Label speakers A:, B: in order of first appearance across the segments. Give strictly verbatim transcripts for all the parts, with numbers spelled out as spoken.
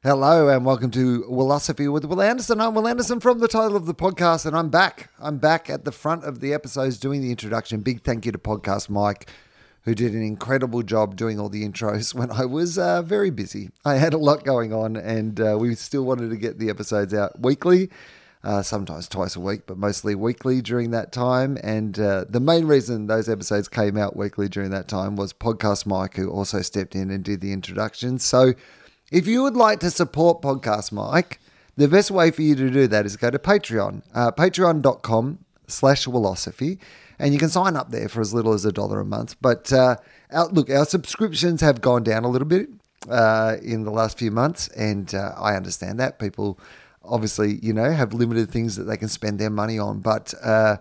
A: Hello and welcome to Willosophy with Will Anderson. I'm Will Anderson from the title of the podcast, and I'm back. I'm back at the front of the episodes doing the introduction. Big thank you to Podcast Mike, who did an incredible job doing all the intros when I was uh, very busy. I had a lot going on, and uh, we still wanted to get the episodes out weekly, uh, sometimes twice a week, but mostly weekly during that time. And uh, the main reason those episodes came out weekly during that time was Podcast Mike, who also stepped in and did the introduction. So if you would like to support Podcast Mike, the best way for you to do that is go to Patreon, uh, patreon.com slash Willosophy, and you can sign up there for as little as a dollar a month. But uh, our, look, our subscriptions have gone down a little bit uh, in the last few months, and uh, I understand that. People obviously, you know, have limited things that they can spend their money on, but uh,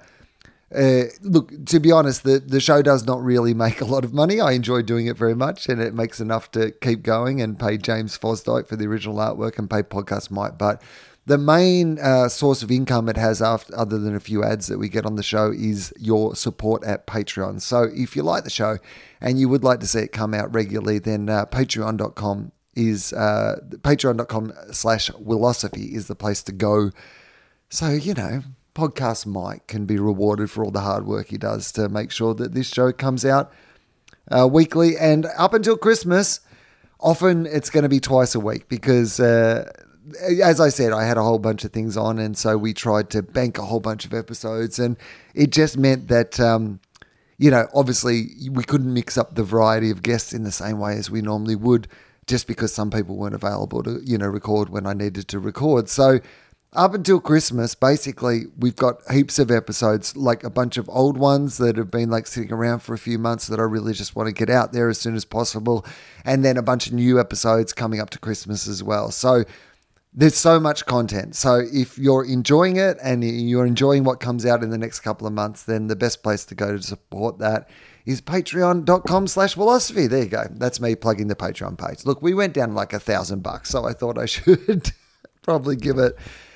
A: Uh, look, to be honest, the, the show does not really make a lot of money. I enjoy doing it very much, and it makes enough to keep going and pay James Fosdyke for the original artwork and pay Podcast Mike. But the main uh, source of income it has, after, other than a few ads that we get on the show, is your support at Patreon. So if you like the show and you would like to see it come out regularly, then uh, patreon dot com is uh, patreon.com slash Willosophy is the place to go. So, you know, Podcast Mike can be rewarded for all the hard work he does to make sure that this show comes out uh, weekly. And up until Christmas, often it's going to be twice a week because, uh, as I said, I had a whole bunch of things on, and so we tried to bank a whole bunch of episodes, and it just meant that, um, you know, obviously we couldn't mix up the variety of guests in the same way as we normally would, just because some people weren't available to, you know, record when I needed to record. So up until Christmas, basically, we've got heaps of episodes, like a bunch of old ones that have been like sitting around for a few months that I really just want to get out there as soon as possible. And then a bunch of new episodes coming up to Christmas as well. So there's so much content. So if you're enjoying it and you're enjoying what comes out in the next couple of months, then the best place to go to support that is patreon.com slash Willosophy. There you go. That's me plugging the Patreon page. Look, we went down like a thousand bucks, so I thought I should probably give it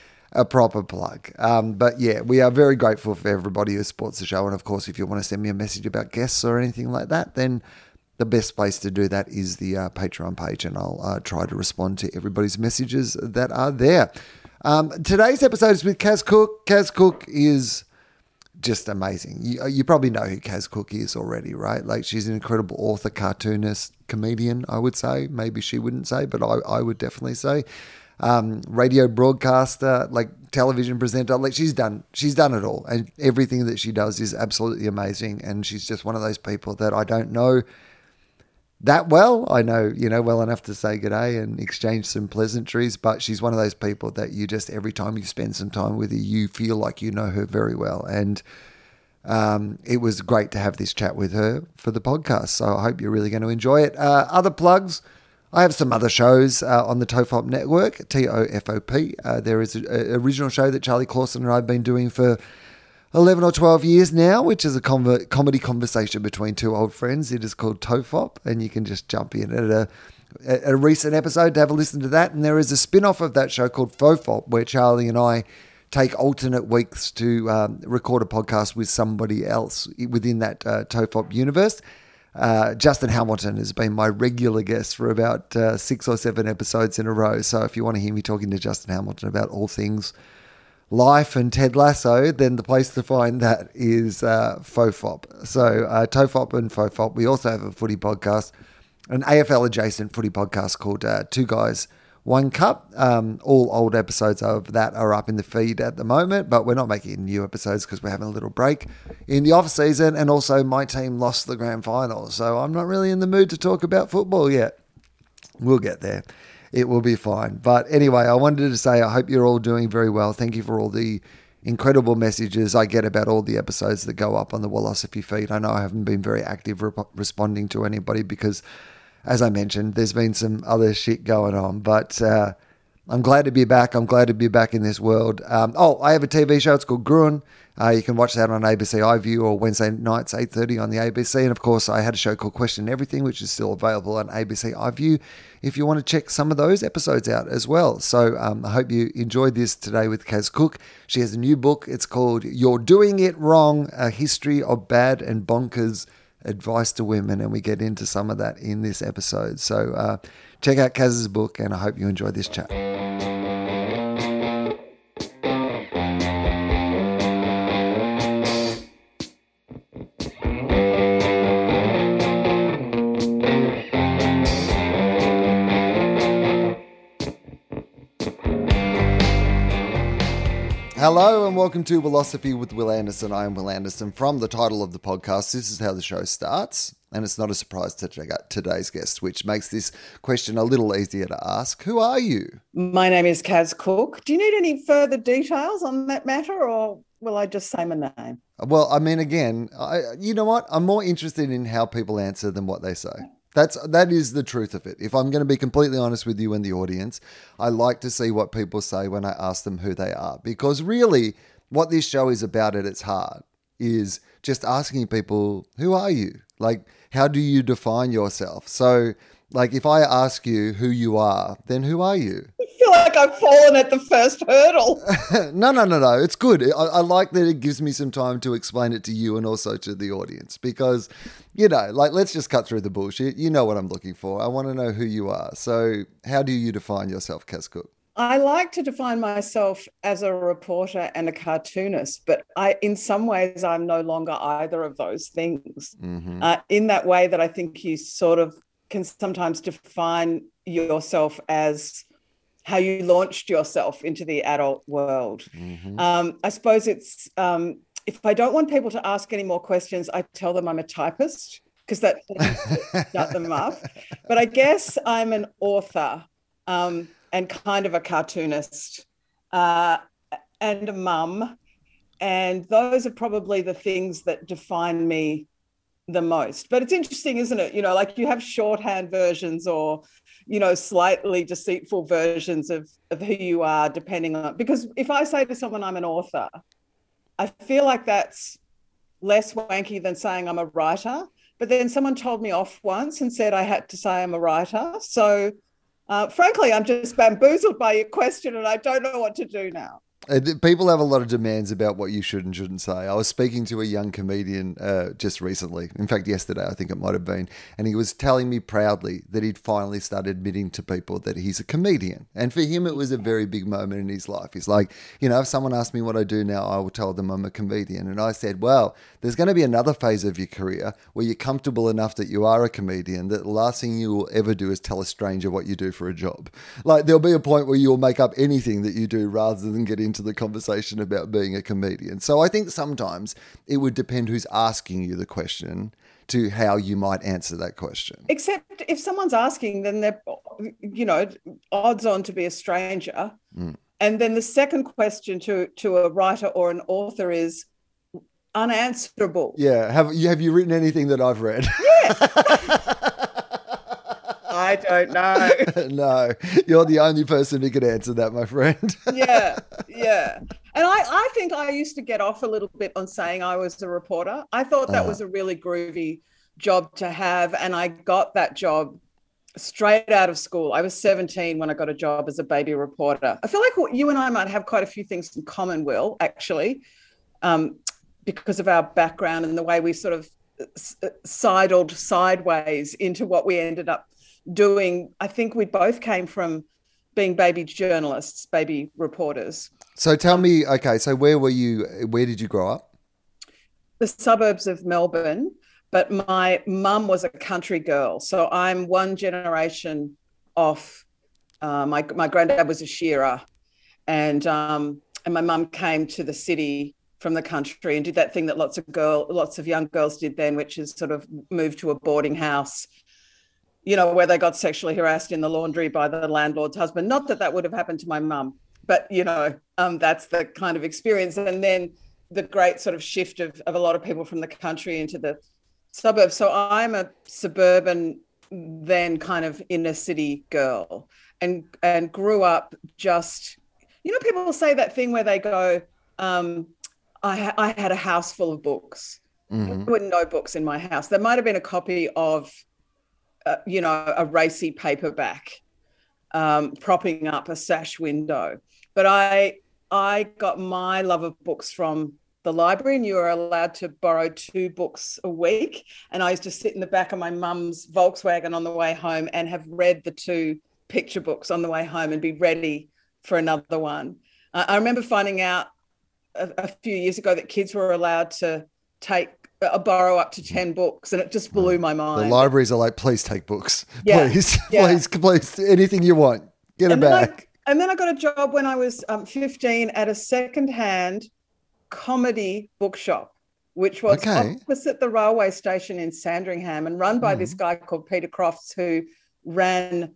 A: a proper plug. Um, but yeah, we are very grateful for everybody who supports the show. And of course, if you want to send me a message about guests or anything like that, then the best place to do that is the uh, Patreon page, and I'll uh, try to respond to everybody's messages that are there. Um, today's episode is with Kaz Cook. Kaz Cook is just amazing. You, you probably know who Kaz Cook is already, right? Like, she's an incredible author, cartoonist, comedian, I would say. Maybe she wouldn't say, but I, I would definitely say. Um, radio broadcaster, like television presenter, like she's done, she's done it all, and everything that she does is absolutely amazing. And she's just one of those people that I don't know that well. I know, you know, well enough to say g'day and exchange some pleasantries, but she's one of those people that you just, every time you spend some time with her, you feel like you know her very well. And um, it was great to have this chat with her for the podcast. So I hope you're really going to enjoy it. Uh, other plugs. I have some other shows uh, on the Tofop Network, T O F O P. Uh, there is an original show that Charlie Clausen and I have been doing for eleven or twelve years now, which is a conver- comedy conversation between two old friends. It is called Tofop, and you can just jump in at a, at a recent episode to have a listen to that. And there is a spin-off of that show called Fofop, where Charlie and I take alternate weeks to um, record a podcast with somebody else within that uh, Tofop universe. Uh, Justin Hamilton has been my regular guest for about uh, six or seven episodes in a row. So if you want to hear me talking to Justin Hamilton about all things life and Ted Lasso, then the place to find that is uh, Fofop. So uh, Tofop and Fofop. We also have a footy podcast, an A F L adjacent footy podcast called uh, Two Guys, One Cup. Um, all old episodes of that are up in the feed at the moment, but we're not making new episodes because we're having a little break in the off season, and also my team lost the grand final, so I'm not really in the mood to talk about football yet. We'll get there. It will be fine. But anyway, I wanted to say I hope you're all doing very well. Thank you for all the incredible messages I get about all the episodes that go up on the Willosophy feed. I know I haven't been very active rep- responding to anybody because, as I mentioned, there's been some other shit going on, but uh, I'm glad to be back. I'm glad to be back in this world. Um, oh, I have a T V show. It's called Gruen. Uh, you can watch that on A B C iView or Wednesday nights, eight thirty on the A B C. And of course, I had a show called Question Everything, which is still available on A B C iView if you want to check some of those episodes out as well. So um, I hope you enjoyed this today with Kaz Cook. She has a new book. It's called You're Doing It Wrong, A History of Bad and Bonkers advice to women, and we get into some of that in this episode. So uh, check out Kaz's book, and I hope you enjoy this chat. Hello and welcome to Philosophy with Will Anderson. I am Will Anderson. From the title of the podcast, this is how the show starts, and it's not a surprise to today's guest, which makes this question a little easier to ask. Who are you?
B: My name is Kaz Cook. Do you need any further details on that matter, or will I just say my name?
A: Well, I mean, again, I, you know what? I'm more interested in how people answer than what they say. That's that is the truth of it. If I'm going to be completely honest with you and the audience, I like to see what people say when I ask them who they are. Because really, what this show is about at its heart is just asking people, who are you? Like, how do you define yourself? So, like, if I ask you who you are, then who are you?
B: I feel like I've fallen at the first hurdle.
A: no, no, no, no. It's good. I, I like that it gives me some time to explain it to you and also to the audience because, you know, like, let's just cut through the bullshit. You know what I'm looking for. I want to know who you are. So how do you define yourself, Kaz Cook?
B: I like to define myself as a reporter and a cartoonist, but I, in some ways, I'm no longer either of those things. Mm-hmm. Uh, in that way that I think you sort of can sometimes define yourself as how you launched yourself into the adult world. Mm-hmm. Um, I suppose it's, um, if I don't want people to ask any more questions, I tell them I'm a typist because that shut them up. But I guess I'm an author um, and kind of a cartoonist uh, and a mum. And those are probably the things that define me the most. But it's interesting, isn't it? You know, like you have shorthand versions or, you know, slightly deceitful versions of, of who you are depending on, because if I say to someone I'm an author, I feel like that's less wanky than saying I'm a writer. But then someone told me off once and said I had to say I'm a writer. So uh, frankly, I'm just bamboozled by your question and I don't know what to do now.
A: People have a lot of demands about what you should and shouldn't say. I was speaking to a young comedian uh, just recently, in fact, yesterday, I think it might have been, and he was telling me proudly that he'd finally started admitting to people that he's a comedian. And for him, it was a very big moment in his life. He's like, you know, if someone asks me what I do now, I will tell them I'm a comedian. And I said, well, there's going to be another phase of your career where you're comfortable enough that you are a comedian that the last thing you will ever do is tell a stranger what you do for a job. Like, there'll be a point where you'll make up anything that you do rather than get into to the conversation about being a comedian. So I think sometimes it would depend who's asking you the question to how you might answer that question.
B: Except if someone's asking, then they're, you know, odds on to be a stranger. Mm. And then the second question to, to a writer or an author is unanswerable.
A: Yeah. Have you, have you written anything that I've read?
B: Yeah. I don't know.
A: No, you're the only person who can answer that, my friend.
B: yeah, yeah. And I, I think I used to get off a little bit on saying I was a reporter. I thought that uh. was a really groovy job to have. And I got that job straight out of school. I was seventeen when I got a job as a baby reporter. I feel like you and I might have quite a few things in common, Will, actually, um, because of our background and the way we sort of sidled sideways into what we ended up doing. I think we both came from being baby journalists, baby reporters.
A: So tell me, okay, so where were you, where did you grow up?
B: The suburbs of Melbourne, but my mum was a country girl. So I'm one generation off. Uh, my, my granddad was a shearer and, um, and my mum came to the city from the country and did that thing that lots of girl, lots of young girls did then, which is sort of move to a boarding house, you know, where they got sexually harassed in the laundry by the landlord's husband. Not that that would have happened to my mum, but, you know, um, that's the kind of experience. And then the great sort of shift of, of a lot of people from the country into the suburbs. So I'm a suburban, then kind of inner city girl and, and grew up just, you know, people say that thing where they go, um, I, ha- I had a house full of books. Mm-hmm. There were no books in my house. There might have been a copy of Uh, you know, a racy paperback um, propping up a sash window. But I I got my love of books from the library, and you were allowed to borrow two books a week. And I used to sit in the back of my mum's Volkswagen on the way home and have read the two picture books on the way home and be ready for another one. Uh, I remember finding out a, a few years ago that kids were allowed to take uh, borrow up to ten books, and it just blew my mind.
A: The libraries are like, please take books.
B: Yeah.
A: Please,
B: Yeah.
A: please, please, anything you want, get
B: and
A: it
B: then
A: back.
B: I, and then I got a job when I was um, fifteen at a secondhand comedy bookshop, which was
A: Okay.
B: opposite the railway station in Sandringham and run by mm. this guy called Peter Crofts, who ran,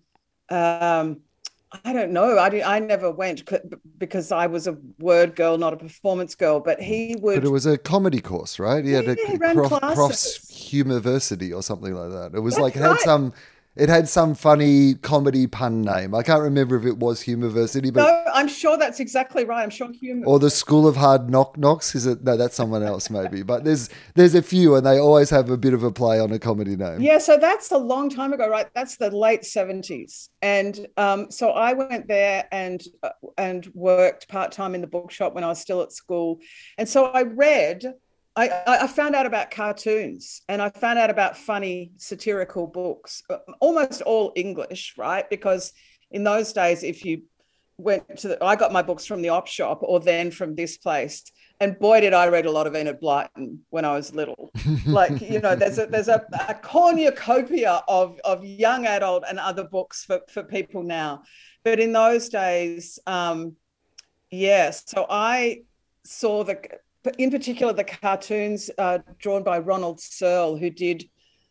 B: um, I don't know, I, I never went because I was a word girl, not a performance girl, but he would...
A: But it was a comedy course, right? He
B: yeah,
A: had a
B: he ran
A: Croft,
B: classes.
A: Crofts Humoversity or something like that. It was
B: That's
A: like, it had
B: right.
A: some... It had some funny comedy pun name. I can't remember if it was Humoversity, but
B: no, I'm sure that's exactly right. I'm sure humor.
A: Or the School of Hard Knock Knocks. Is it? No, that's someone else maybe. But there's there's a few, and they always have a bit of a play on a comedy name.
B: Yeah, so that's a long time ago, right? That's the late seventies, and um, so I went there and uh, and worked part time in the bookshop when I was still at school, and so I read. I, I found out about cartoons, and I found out about funny satirical books, almost all English, right? Because in those days, if you went to the, I got my books from the op shop or then from this place. And boy, did I read a lot of Enid Blyton when I was little. Like, you know, there's a there's a, a cornucopia of, of young adult and other books for, for people now. But in those days, um, yes. So I saw the... in particular, the cartoons uh, drawn by Ronald Searle, who did,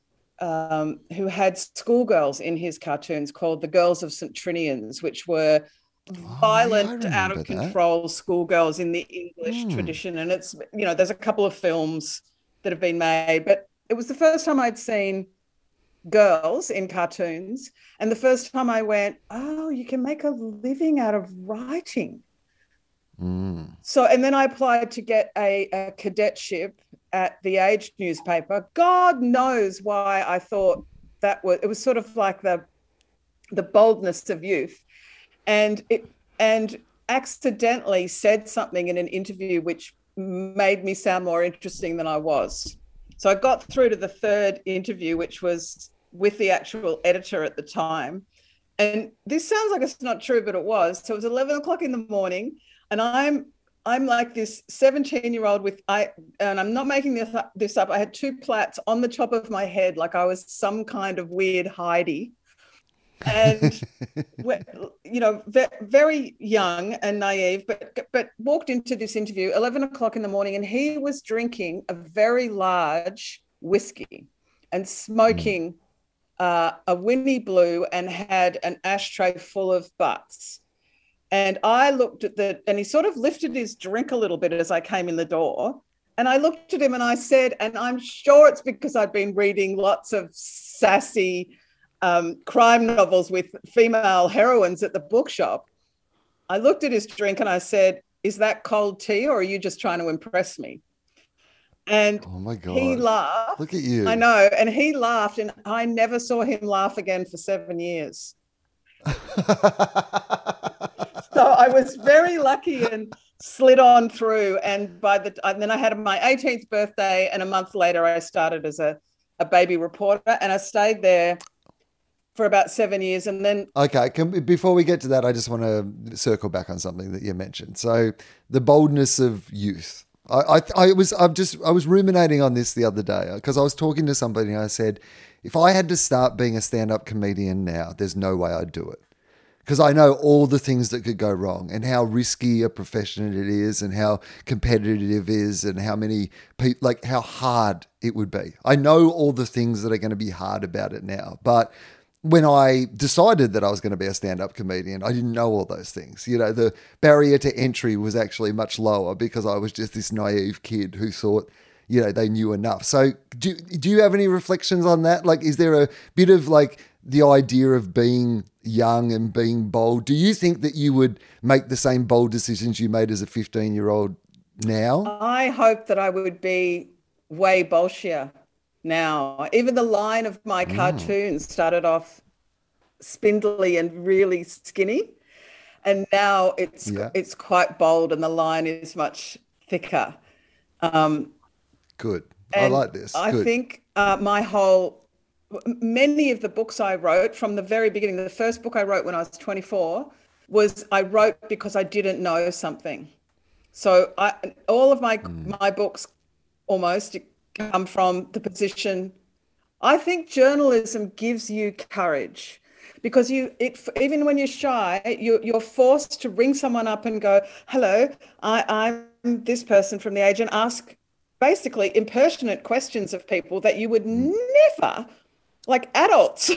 B: um, who had schoolgirls in his cartoons called the Girls of Saint Trinians, which were
A: oh,
B: violent,
A: yeah,
B: out of
A: that.
B: control schoolgirls in the English mm. tradition. And it's, you know, there's a couple of films that have been made, but it was the first time I'd seen girls in cartoons. And the first time I went, oh, you can make a living out of writing.
A: Mm.
B: So, and then I applied to get a, a cadetship at the Age newspaper. God knows why I thought that was, it was sort of like the, the boldness of youth. And it, and accidentally said something in an interview which made me sound more interesting than I was. So I got through to the third interview, which was with the actual editor at the time. And this sounds like it's not true, but it was. So it was eleven o'clock in the morning. And I'm I'm like this seventeen-year-old with I, and I'm not making this up, this up. I had two plaits on the top of my head, like I was some kind of weird Heidi, and you know, very young and naive. But but walked into this interview eleven o'clock in the morning, and he was drinking a very large whiskey and smoking uh, a Winnie Blue, and had an ashtray full of butts. And I looked at the, and he sort of lifted his drink a little bit as I came in the door. And I looked at him and I said, and I'm sure it's because I'd been reading lots of sassy um, crime novels with female heroines at the bookshop. I looked at his drink and I said, is that cold tea, or are you just trying to impress me? And
A: oh my God.
B: He laughed.
A: Look at you.
B: I know. And he laughed, and I never saw him laugh again for seven years. So I was very lucky and slid on through. And by the and then I had my eighteenth birthday, and a month later I started as a, a baby reporter, and I stayed there for about seven years. And then
A: okay, can, before we get to that, I just want to circle back on something that you mentioned. So the boldness of youth. I, I, I was I've just I was ruminating on this the other day because I was talking to somebody and I said, if I had to start being a stand-up comedian now, there's no way I'd do it. Because I know all the things that could go wrong and how risky a profession it is and how competitive it is and how many people, like how hard it would be. I know all the things that are going to be hard about it now. But when I decided that I was going to be a stand-up comedian, I didn't know all those things. You know, the barrier to entry was actually much lower because I was just this naive kid who thought, you know, they knew enough. So do, do you have any reflections on that? Like, is there a bit of like the idea of being young and being bold? Do you think that you would make the same bold decisions you made as a fifteen-year-old now?
B: I hope that I would be way bolshier now. Even the line of my cartoons mm. started off spindly and really skinny, and now it's yeah. it's quite bold and the line is much thicker. Um,
A: Good. I like this.
B: I
A: Good.
B: think uh, my whole, many of the books I wrote from the very beginning, the first book I wrote when I was twenty-four was I wrote because I didn't know something. So I, all of my
A: Mm.
B: my books almost come from the position. I think journalism gives you courage because you, it, even when you're shy, you, you're forced to ring someone up and go, "Hello, I, I'm this person from The Age," and ask basically impertinent questions of people that you would
A: Mm.
B: never, like adults.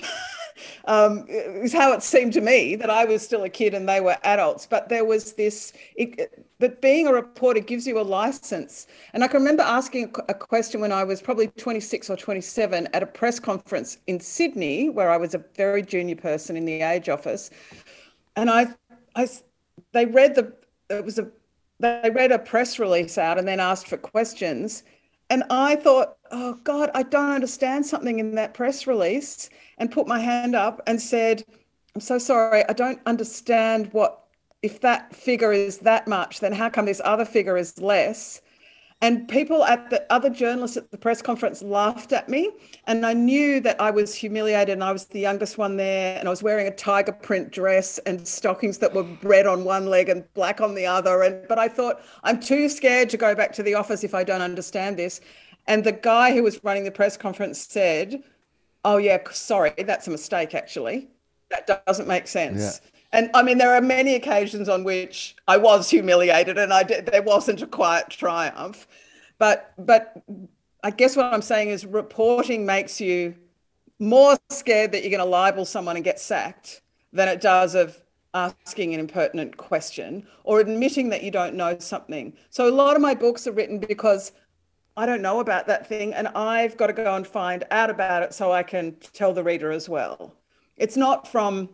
B: Um, is how it seemed to me that I was still a kid and they were adults. But there was this, it, but being a reporter gives you a license. And I can remember asking a question when I was probably twenty-six or twenty-seven at a press conference in Sydney, where I was a very junior person in the Age office. And I, I, they read the, it was a, they read a press release out and then asked for questions. And I thought, oh God, I don't understand something in that press release, and put my hand up and said, I'm so sorry, I don't understand what, if that figure is that much, then how come this other figure is less? And people at the other journalists at the press conference laughed at me. And I knew that I was humiliated and I was the youngest one there. And I was wearing a tiger print dress and stockings that were red on one leg and black on the other. And but I thought, I'm too scared to go back to the office if I don't understand this. And the guy who was running the press conference said, "Oh, yeah, sorry, that's a mistake, actually. That doesn't make sense."
A: Yeah.
B: And I mean, there are many occasions on which I was humiliated and I did, there wasn't a quiet triumph. But but I guess what I'm saying is reporting makes you more scared that you're going to libel someone and get sacked than it does of asking an impertinent question or admitting that you don't know something. So a lot of my books are written because I don't know about that thing and I've got to go and find out about it so I can tell the reader as well. It's not from,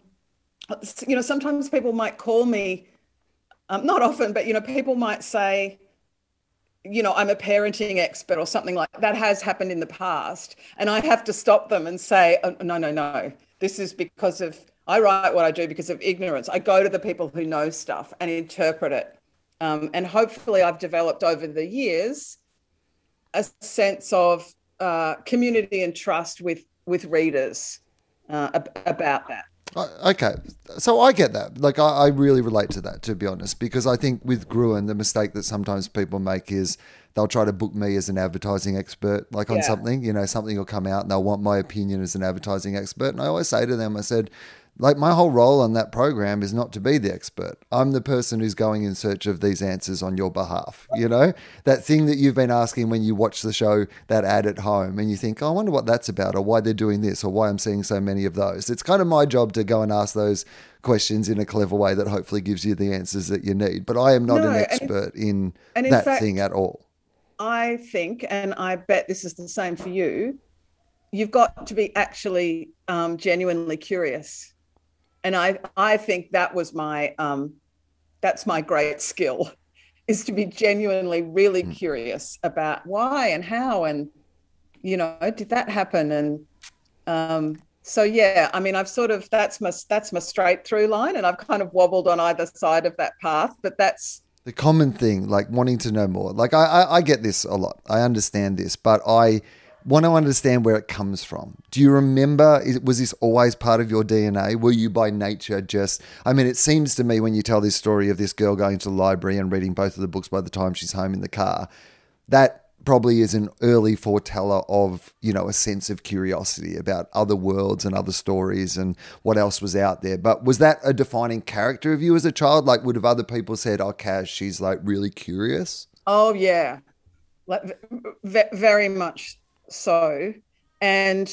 B: you know, sometimes people might call me, um, not often, but, you know, people might say, you know, I'm a parenting expert or something like that. That has happened in the past. And I have to stop them and say, oh, no, no, no. This is because of, I write what I do because of ignorance. I go to the people who know stuff and interpret it. Um, and hopefully I've developed over the years a sense of uh, community and trust with, with readers uh, ab- about that.
A: Okay, so I get that. Like, I, I really relate to that, to be honest, because I think with Gruen, the mistake that sometimes people make is they'll try to book me as an advertising expert, like on
B: Yeah.
A: something, you know, something will come out and they'll want my opinion as an advertising expert. And I always say to them, I said, like, my whole role on that program is not to be the expert. I'm the person who's going in search of these answers on your behalf. You know, that thing that you've been asking when you watch the show, that ad at home, and you think, oh, I wonder what that's about, or why they're doing this, or why I'm seeing so many of those. It's kind of my job to go and ask those questions in a clever way that hopefully gives you the answers that you need. But I am not
B: No,
A: an
B: and,
A: expert in
B: and in
A: that
B: fact,
A: thing at all.
B: I think, and I bet this is the same for you, you've got to be actually um, genuinely curious. And I, I think that was my, um, that's my great skill, is to be genuinely really
A: Mm.
B: curious about why and how, and, you know, did that happen? And um, so, yeah, I mean, I've sort of, that's my, that's my straight through line, and I've kind of wobbled on either side of that path, but that's,
A: The common thing, like wanting to know more. Like I, I, I get this a lot. I understand this, but I want to understand where it comes from. Do you remember, is, was this always part of your D N A? Were you by nature just, I mean, it seems to me when you tell this story of this girl going to the library and reading both of the books by the time she's home in the car, that probably is an early foreteller of, you know, a sense of curiosity about other worlds and other stories and what else was out there. But was that a defining character of you as a child? Like, would have other people said, oh, Kaz, she's like really curious?
B: oh, yeah, like, v- very much so. And,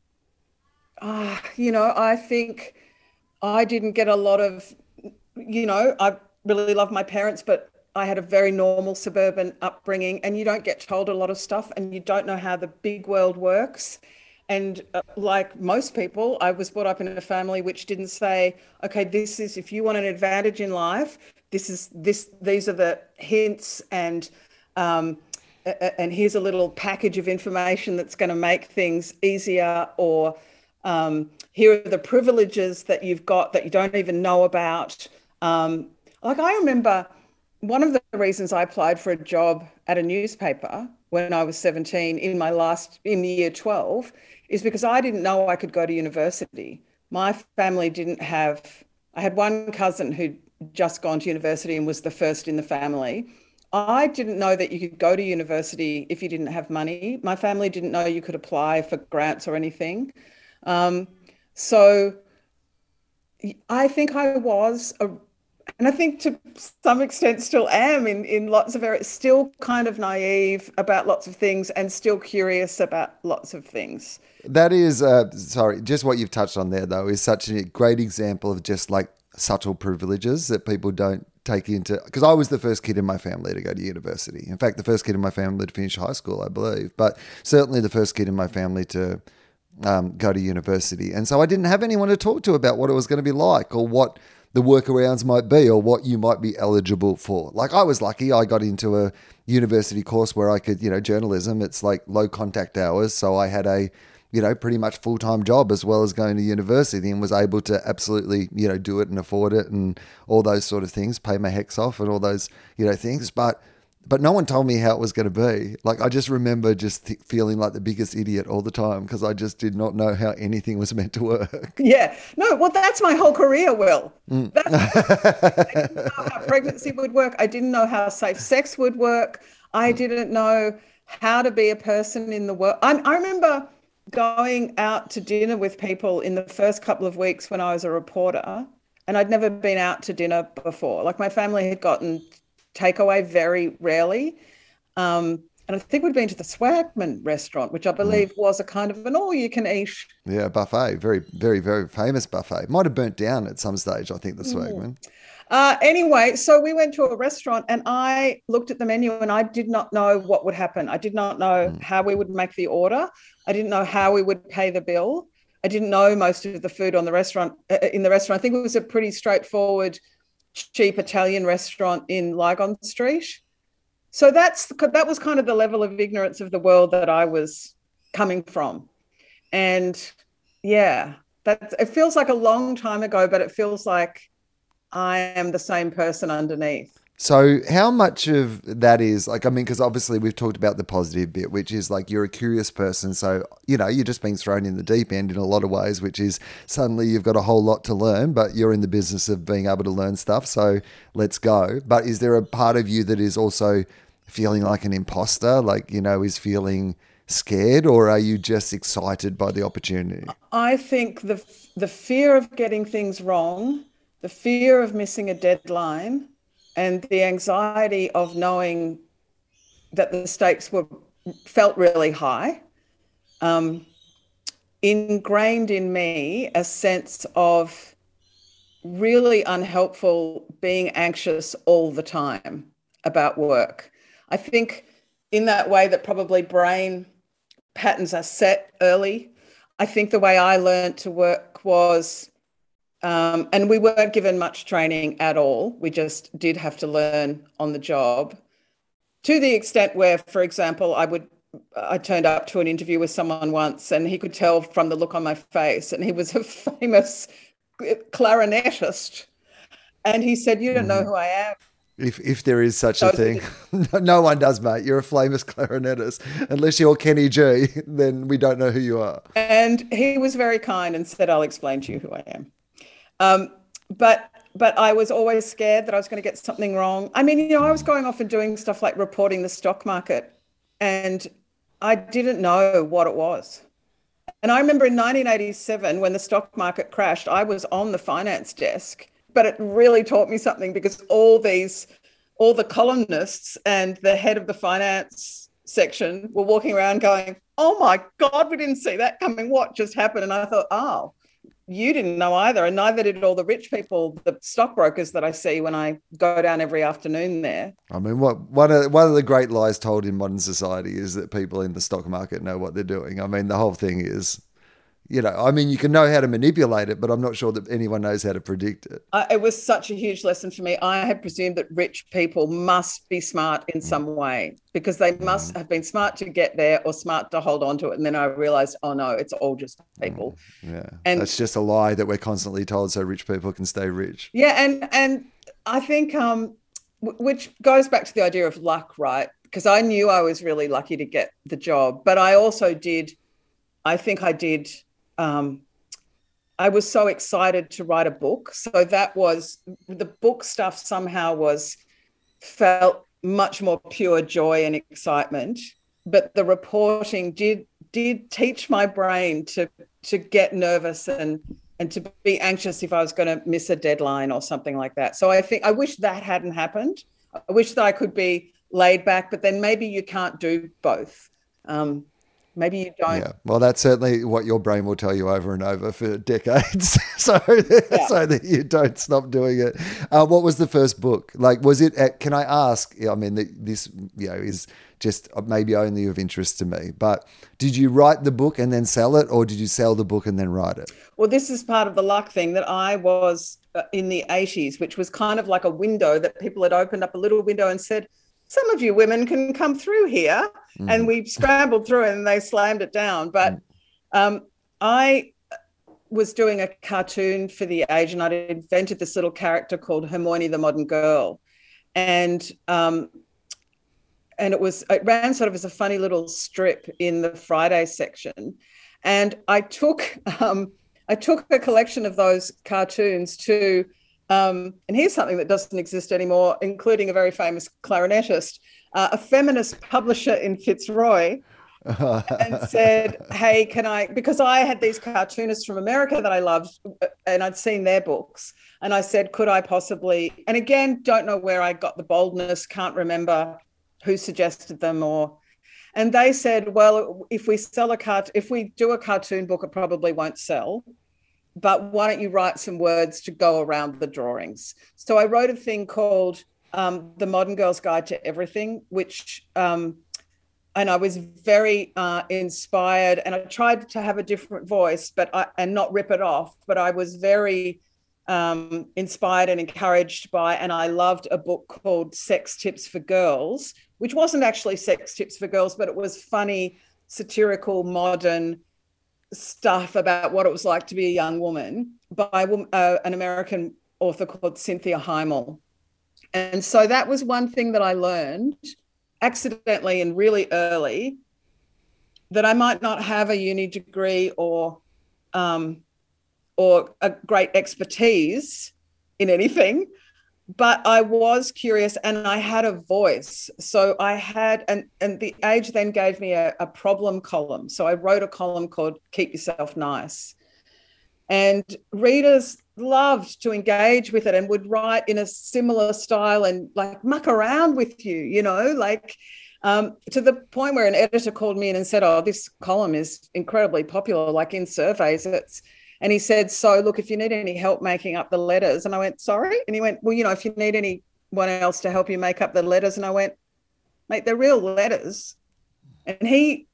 B: uh, you know, I think I didn't get a lot of, you know, I really love my parents, but I had a very normal suburban upbringing, and you don't get told a lot of stuff and you don't know how the big world works. And uh, like most people, I was brought up in a family which didn't say, okay, this is, if you want an advantage in life, this is this, these are the hints, and um, and here's a little package of information that's going to make things easier, or um, here are the privileges that you've got that you don't even know about. Um, like I remember one of the reasons I applied for a job at a newspaper when I was seventeen in my last, in year twelve, is because I didn't know I could go to university. My family didn't have, I had one cousin who'd just gone to university and was the first in the family. I didn't know that you could go to university if you didn't have money. My family didn't know you could apply for grants or anything. Um, so I think I was, a, and I think to some extent still am in, in lots of areas, still kind of naive about lots of things and still curious about lots of things.
A: That is, uh, sorry, just what you've touched on there, though, is such a great example of just like subtle privileges that people don't take into, because I was the first kid in my family to go to university. In fact, the first kid in my family to finish high school, I believe, but certainly the first kid in my family to um, go to university. And so I didn't have anyone to talk to about what it was going to be like or what the workarounds might be or what you might be eligible for. Like I was lucky, I got into a university course where I could, you know, journalism, it's like low contact hours. So I had a, you know, pretty much full-time job as well as going to university and was able to absolutely, you know, do it and afford it and all those sort of things, pay my hex off and all those, you know, things. But but no one told me how it was going to be. Like I just remember just th- feeling like the biggest idiot all the time because I just did not know how anything was meant to work.
B: Yeah. No, well, that's my whole career, Will. Mm. That's, I didn't know how pregnancy would work. I didn't know how safe sex would work. I didn't know how to be a person in the world. I, I remember going out to dinner with people in the first couple of weeks when I was a reporter, and I'd never been out to dinner before. Like my family had gotten takeaway very rarely. Um, and I think we'd been to the Swagman restaurant, which I believe mm. was a kind of an all-you-can-eat.
A: Yeah, buffet. Very, very, very famous buffet. Might have burnt down at some stage, I think, the Swagman.
B: Mm. Uh, anyway, so we went to a restaurant and I looked at the menu and I did not know what would happen. I did not know mm. how we would make the order. I didn't know how we would pay the bill. I didn't know most of the food on the restaurant uh, in the restaurant. I think it was a pretty straightforward, cheap Italian restaurant in Lygon Street. So that's that was kind of the level of ignorance of the world that I was coming from. And yeah, that it feels like a long time ago, but it feels like I am the same person underneath.
A: So how much of that is like, I mean, because obviously we've talked about the positive bit, which is like you're a curious person. So, you know, you're just being thrown in the deep end in a lot of ways, which is suddenly you've got a whole lot to learn, but you're in the business of being able to learn stuff. So let's go. But is there a part of you that is also feeling like an imposter, like, you know, is feeling scared, or are you just excited by the opportunity?
B: I think the the fear of getting things wrong, the fear of missing a deadline, and the anxiety of knowing that the stakes were felt really high, um, ingrained in me a sense of really unhelpful being anxious all the time about work. I think in that way that probably brain patterns are set early. I think the way I learned to work was, um, and we weren't given much training at all. We just did have to learn on the job, to the extent where, for example, I would, I turned up to an interview with someone once and he could tell from the look on my face, and he was a famous clarinetist. And he said, "You don't know who I am."
A: If if there is such a thing. No one does, mate. You're a famous clarinetist. Unless you're Kenny G, then we don't know who you are.
B: And he was very kind and said, "I'll explain to you who I am." Um, but but I was always scared that I was going to get something wrong. I mean, you know, I was going off and doing stuff like reporting the stock market, and I didn't know what it was. And I remember in nineteen eighty-seven, when the stock market crashed, I was on the finance desk. But it really taught me something, because all these, all the columnists and the head of the finance section were walking around going, "Oh my God, we didn't see that coming. What just happened?" And I thought, oh, you didn't know either. And neither did all the rich people, the stockbrokers that I see when I go down every afternoon there.
A: I mean, what one of, one of the great lies told in modern society is that people in the stock market know what they're doing. I mean, the whole thing is, you know, I mean, you can know how to manipulate it, but I'm not sure that anyone knows how to predict it.
B: Uh, it was such a huge lesson for me. I had presumed that rich people must be smart in some way, because they must mm. have been smart to get there or smart to hold on to it. And then I realized, oh no, it's all just people.
A: Mm. Yeah, and that's just a lie that we're constantly told so rich people can stay rich.
B: Yeah, and and I think um, which goes back to the idea of luck, right? Because I knew I was really lucky to get the job, but I also did, I think I did, um, I was so excited to write a book. So that was, the book stuff somehow was, felt much more pure joy and excitement. But the reporting did did teach my brain to to get nervous and and to be anxious if I was going to miss a deadline or something like that. So I think I wish that hadn't happened. I wish that I could be laid back, but then maybe you can't do both. Um, maybe you don't.
A: Yeah, well, that's certainly what your brain will tell you over and over for decades. so, yeah. so that you don't stop doing it. Uh, what was the first book? Like, was it? At, can I ask? I mean, this you know is just maybe only of interest to me. But did you write the book and then sell it, or did you sell the book and then write it?
B: Well, this is part of the luck thing that I was in the eighties, which was kind of like a window that people had opened up a little window and said, some of you women can come through here. Mm. And we scrambled through it and they slammed it down. But um, I was doing a cartoon for the Age, and I'd invented this little character called Hermione the Modern Girl. And um, and it was it ran sort of as a funny little strip in the Friday section. And I took um, I took a collection of those cartoons to Um, and here's something that doesn't exist anymore, including a very famous clarinetist, uh, a feminist publisher in Fitzroy, and said, hey, can I, because I had these cartoonists from America that I loved and I'd seen their books. And I said, could I possibly, and again, don't know where I got the boldness, can't remember who suggested them or, and they said, well, if we sell a cart, if we do a cartoon book, it probably won't sell. But why don't you write some words to go around the drawings? So I wrote a thing called um, The Modern Girl's Guide to Everything, which, um, and I was very uh, inspired, and I tried to have a different voice, but I, and not rip it off, but I was very um, inspired and encouraged by, and I loved a book called Sex Tips for Girls, which wasn't actually sex tips for girls, but it was funny, satirical, modern stuff about what it was like to be a young woman by uh, an American author called Cynthia Heimel. And so that was one thing that I learned accidentally and really early, that I might not have a uni degree or um, or a great expertise in anything, but I was curious and I had a voice. So I had, and, and the Age then gave me a, a problem column. So I wrote a column called Keep Yourself Nice. And readers loved to engage with it and would write in a similar style and like muck around with you, you know, like um, to the point where an editor called me in and said, oh, this column is incredibly popular, like in surveys, it's, and he said, so look, if you need any help making up the letters. And I went, sorry? And he went, well, you know, if you need anyone else to help you make up the letters. And I went, mate, they're real letters. And he,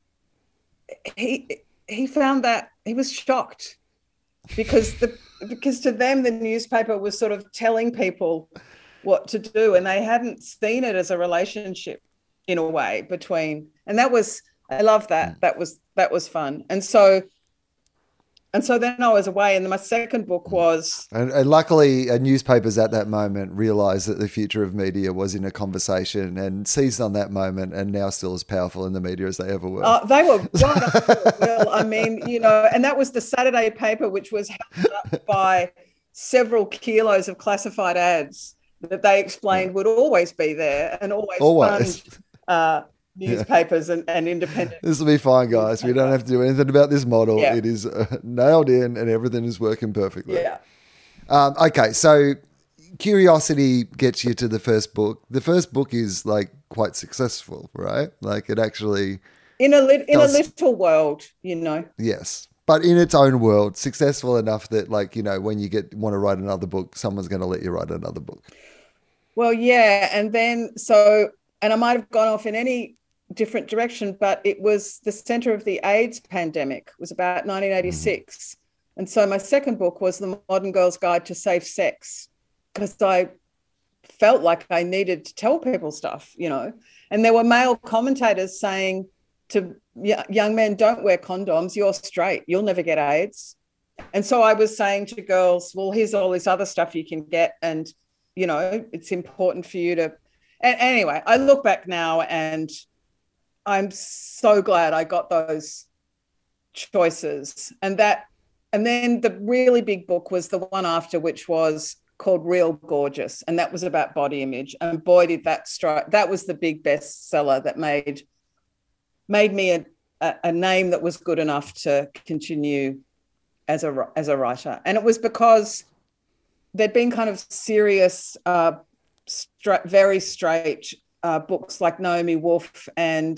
B: he, he found that, he was shocked because the, because to them, the newspaper was sort of telling people what to do. And they hadn't seen it as a relationship in a way between, and that was, I love that. That was, that was fun. And so, And so then I was away, and my second book was...
A: And, and luckily, uh, newspapers at that moment realised that the future of media was in a conversation and seized on that moment, and now still as powerful in the media as they ever were.
B: Uh, they were right up to it. Well, I mean, you know, and that was the Saturday paper, which was held up by several kilos of classified ads that they explained would always be there and always,
A: always.
B: fund... Uh, newspapers yeah. and, and independent.
A: This will be fine, guys. We don't have to do anything about this model.
B: Yeah.
A: It is uh, nailed in and everything is working perfectly.
B: Yeah.
A: Um, okay, so curiosity gets you to the first book. The first book is like quite successful, right? Like it actually...
B: In a, li- in does... a little world, you know.
A: Yes. But in its own world, successful enough that like, you know, when you get want to write another book, someone's going to let you write another book.
B: Well, yeah. And then so, and I might have gone off in any different direction, but it was the center of the AIDS pandemic. It was about nineteen eighty-six. Mm. And so my second book was The Modern Girl's Guide to Safe Sex, because I felt like I needed to tell people stuff, you know. And there were male commentators saying to young men, don't wear condoms, you're straight, you'll never get AIDS. And so I was saying to girls, well, here's all this other stuff you can get, and you know, it's important for you to. And anyway, I look back now and I'm so glad I got those choices. And that, and then the really big book was the one after, which was called Real Gorgeous. And that was about body image. And boy, did that strike. That was the big bestseller that made, made me a, a, a name that was good enough to continue as a, as a writer. And it was because there'd been kind of serious, uh, Straight, very straight uh, books like Naomi Wolf and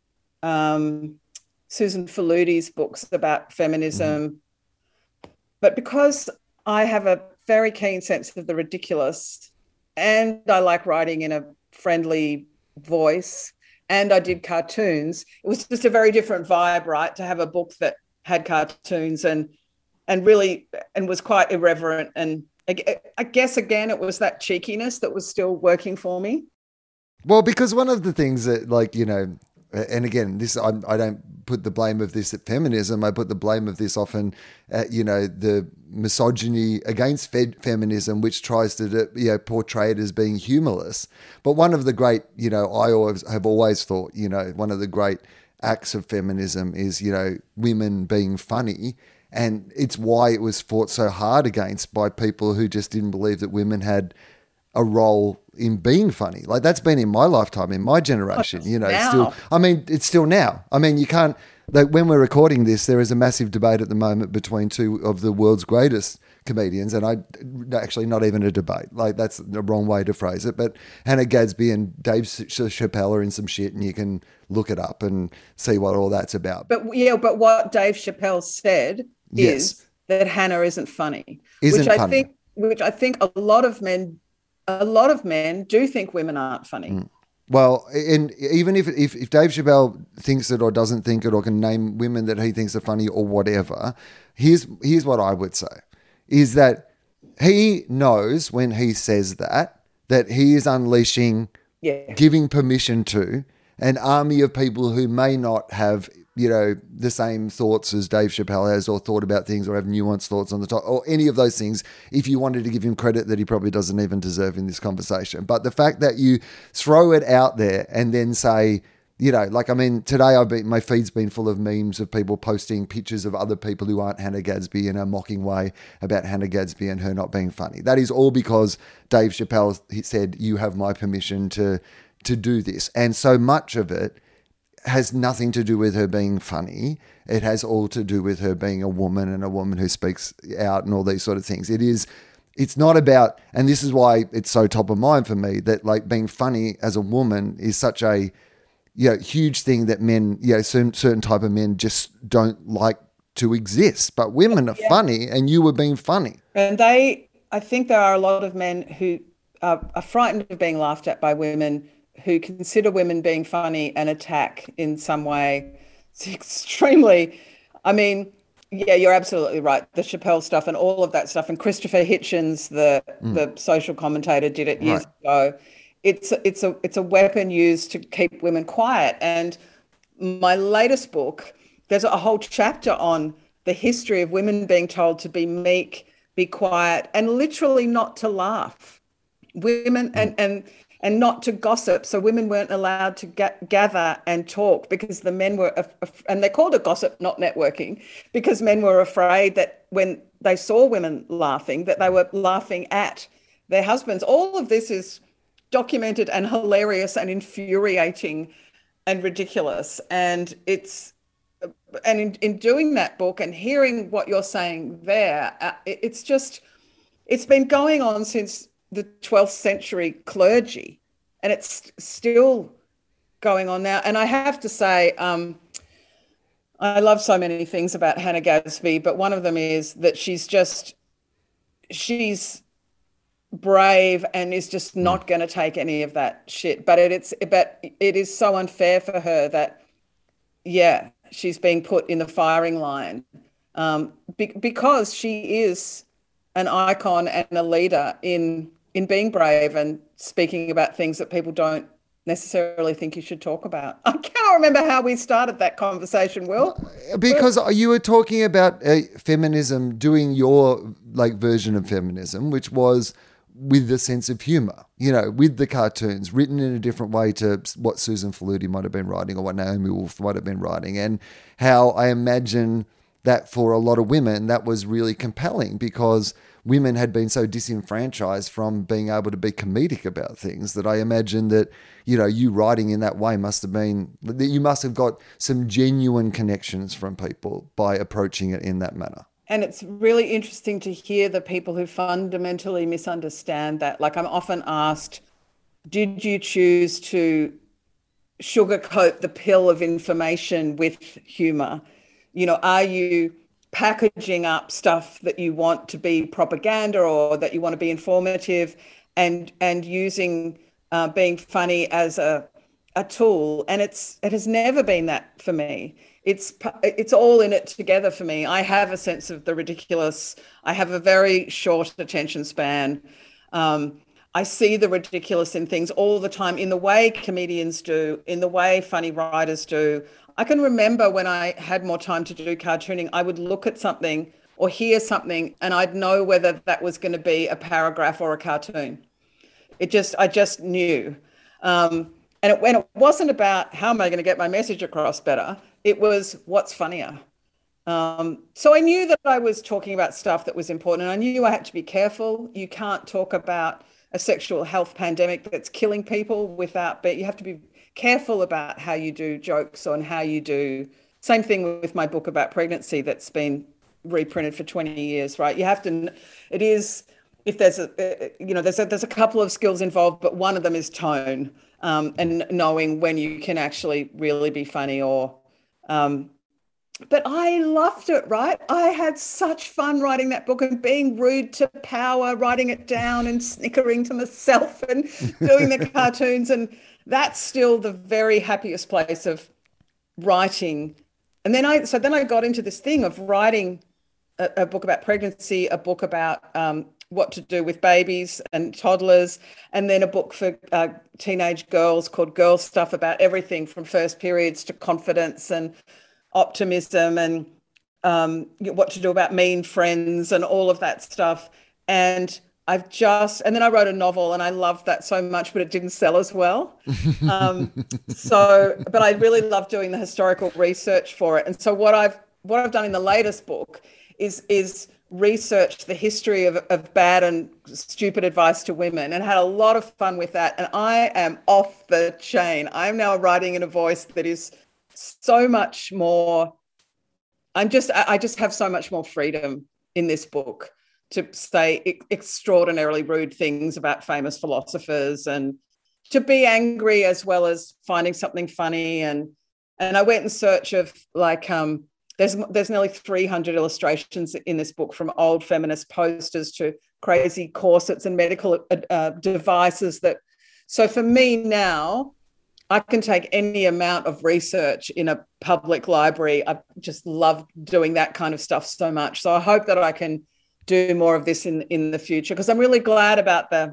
B: um, Susan Faludi's books about feminism. Mm. But because I have a very keen sense of the ridiculous and I like writing in a friendly voice and I did cartoons, it was just a very different vibe, right, to have a book that had cartoons and and really and was quite irreverent. And I guess, again, it was that cheekiness that was still working for me.
A: Well, because one of the things that, like, you know, and again, this I, I don't put the blame of this at feminism. I put the blame of this often at, you know, the misogyny against fe- feminism, which tries to, you know, portray it as being humorless. But one of the great, you know, I always have always thought, you know, one of the great acts of feminism is, you know, women being funny. And it's why it was fought so hard against by people who just didn't believe that women had a role in being funny. Like that's been in my lifetime, in my generation, you know,
B: now.
A: still, I mean, it's still now. I mean, you can't, like when we're recording this, there is a massive debate at the moment between two of the world's greatest comedians. And I actually not even a debate, like that's the wrong way to phrase it. But Hannah Gadsby and Dave Chappelle are in some shit and you can look it up and see what all that's about.
B: But yeah, but what Dave Chappelle said
A: yes.
B: is that Hannah isn't funny,
A: isn't
B: which I
A: funny.
B: think, which I think a lot of men, a lot of men do think women aren't funny. Mm.
A: Well, and even if, if if Dave Chappelle thinks it or doesn't think it or can name women that he thinks are funny or whatever, here's here's what I would say, is that he knows when he says that, that he is unleashing,
B: yeah.
A: giving permission to an army of people who may not have, you know, the same thoughts as Dave Chappelle has or thought about things or have nuanced thoughts on the top or any of those things, if you wanted to give him credit that he probably doesn't even deserve in this conversation. But the fact that you throw it out there and then say, you know, like, I mean, today I've been, my feed's been full of memes of people posting pictures of other people who aren't Hannah Gadsby in a mocking way about Hannah Gadsby and her not being funny. That is all because Dave Chappelle he said, you have my permission to to do this. And so much of it has nothing to do with her being funny. It has all to do with her being a woman and a woman who speaks out and all these sort of things. It is, it's not about, and this is why it's so top of mind for me, that like being funny as a woman is such a, you know, huge thing that men, you know, certain, certain type of men just don't like to exist. But women are yeah. funny and you were being funny.
B: And they, I think there are a lot of men who are, are frightened of being laughed at by women who consider women being funny an attack in some way. It's extremely, I mean, yeah, you're absolutely right. The Chappelle stuff and all of that stuff. And Christopher Hitchens, the mm. the social commentator, did it years right. ago. It's it's a it's a weapon used to keep women quiet. And my latest book, there's a whole chapter on the history of women being told to be meek, be quiet, and literally not to laugh. Women mm. and and and not to gossip. So women weren't allowed to ga- gather and talk because the men were, af- af- and they called it gossip, not networking, because men were afraid that when they saw women laughing, that they were laughing at their husbands. All of this is documented and hilarious and infuriating and ridiculous. And it's, and in, in doing that book and hearing what you're saying there, uh, it, it's just, it's been going on since the twelfth century clergy, and it's still going on now. And I have to say, um, I love so many things about Hannah Gadsby, but one of them is that she's just, she's brave and is just not going to take any of that shit. But it, it's, but it is so unfair for her that, yeah, she's being put in the firing line um, be- because she is an icon and a leader in in being brave and speaking about things that people don't necessarily think you should talk about. I cannot remember how we started that conversation, Will.
A: Because you were talking about uh, feminism, doing your like version of feminism, which was with a sense of humor, you know, with the cartoons written in a different way to what Susan Faludi might have been writing or what Naomi Wolf might have been writing, and how I imagine that for a lot of women, that was really compelling because women had been so disenfranchised from being able to be comedic about things that I imagine that, you know, you writing in that way must have been, that you must have got some genuine connections from people by approaching it in that manner.
B: And it's really interesting to hear the people who fundamentally misunderstand that. Like, I'm often asked, did you choose to sugarcoat the pill of information with humor? You know, are you packaging up stuff that you want to be propaganda or that you want to be informative and and using uh, being funny as a a tool? And it's it has never been that for me. It's it's all in it together for me. I have a sense of the ridiculous. I have a very short attention span. Um, I see the ridiculous in things all the time, in the way comedians do, in the way funny writers do. I can remember when I had more time to do cartooning, I would look at something or hear something and I'd know whether that was going to be a paragraph or a cartoon. It just, I just knew. Um, and it, when it wasn't about how am I going to get my message across better, it was what's funnier. Um, so I knew that I was talking about stuff that was important, and I knew I had to be careful. You can't talk about a sexual health pandemic that's killing people without, but you have to be careful about how you do jokes on how you do. Same thing with my book about pregnancy that's been reprinted for twenty years, right? You have to, it is, if there's a, you know, there's a, there's a couple of skills involved, but one of them is tone, um, and knowing when you can actually really be funny or, um, but I loved it, right? I had such fun writing that book and being rude to power, writing it down and snickering to myself and doing the cartoons. And that's still the very happiest place of writing. And then I, so then I got into this thing of writing a, a book about pregnancy, a book about um, what to do with babies and toddlers, and then a book for uh, teenage girls called Girl Stuff about everything from first periods to confidence and optimism and um, what to do about mean friends and all of that stuff. And I've just, and then I wrote a novel and I loved that so much, but it didn't sell as well. Um, so, but I really love doing the historical research for it. And so what I've, what I've done in the latest book is, is research the history of, of bad and stupid advice to women and had a lot of fun with that. And I am off the chain. I'm now writing in a voice that is so much more, I'm just, I just have so much more freedom in this book to say extraordinarily rude things about famous philosophers and to be angry as well as finding something funny. And, and I went in search of like, um, there's, there's nearly three hundred illustrations in this book, from old feminist posters to crazy corsets and medical uh, devices that, so for me now, I can take any amount of research in a public library. I just love doing that kind of stuff so much. So I hope that I can do more of this in, in the future, because I'm really glad about the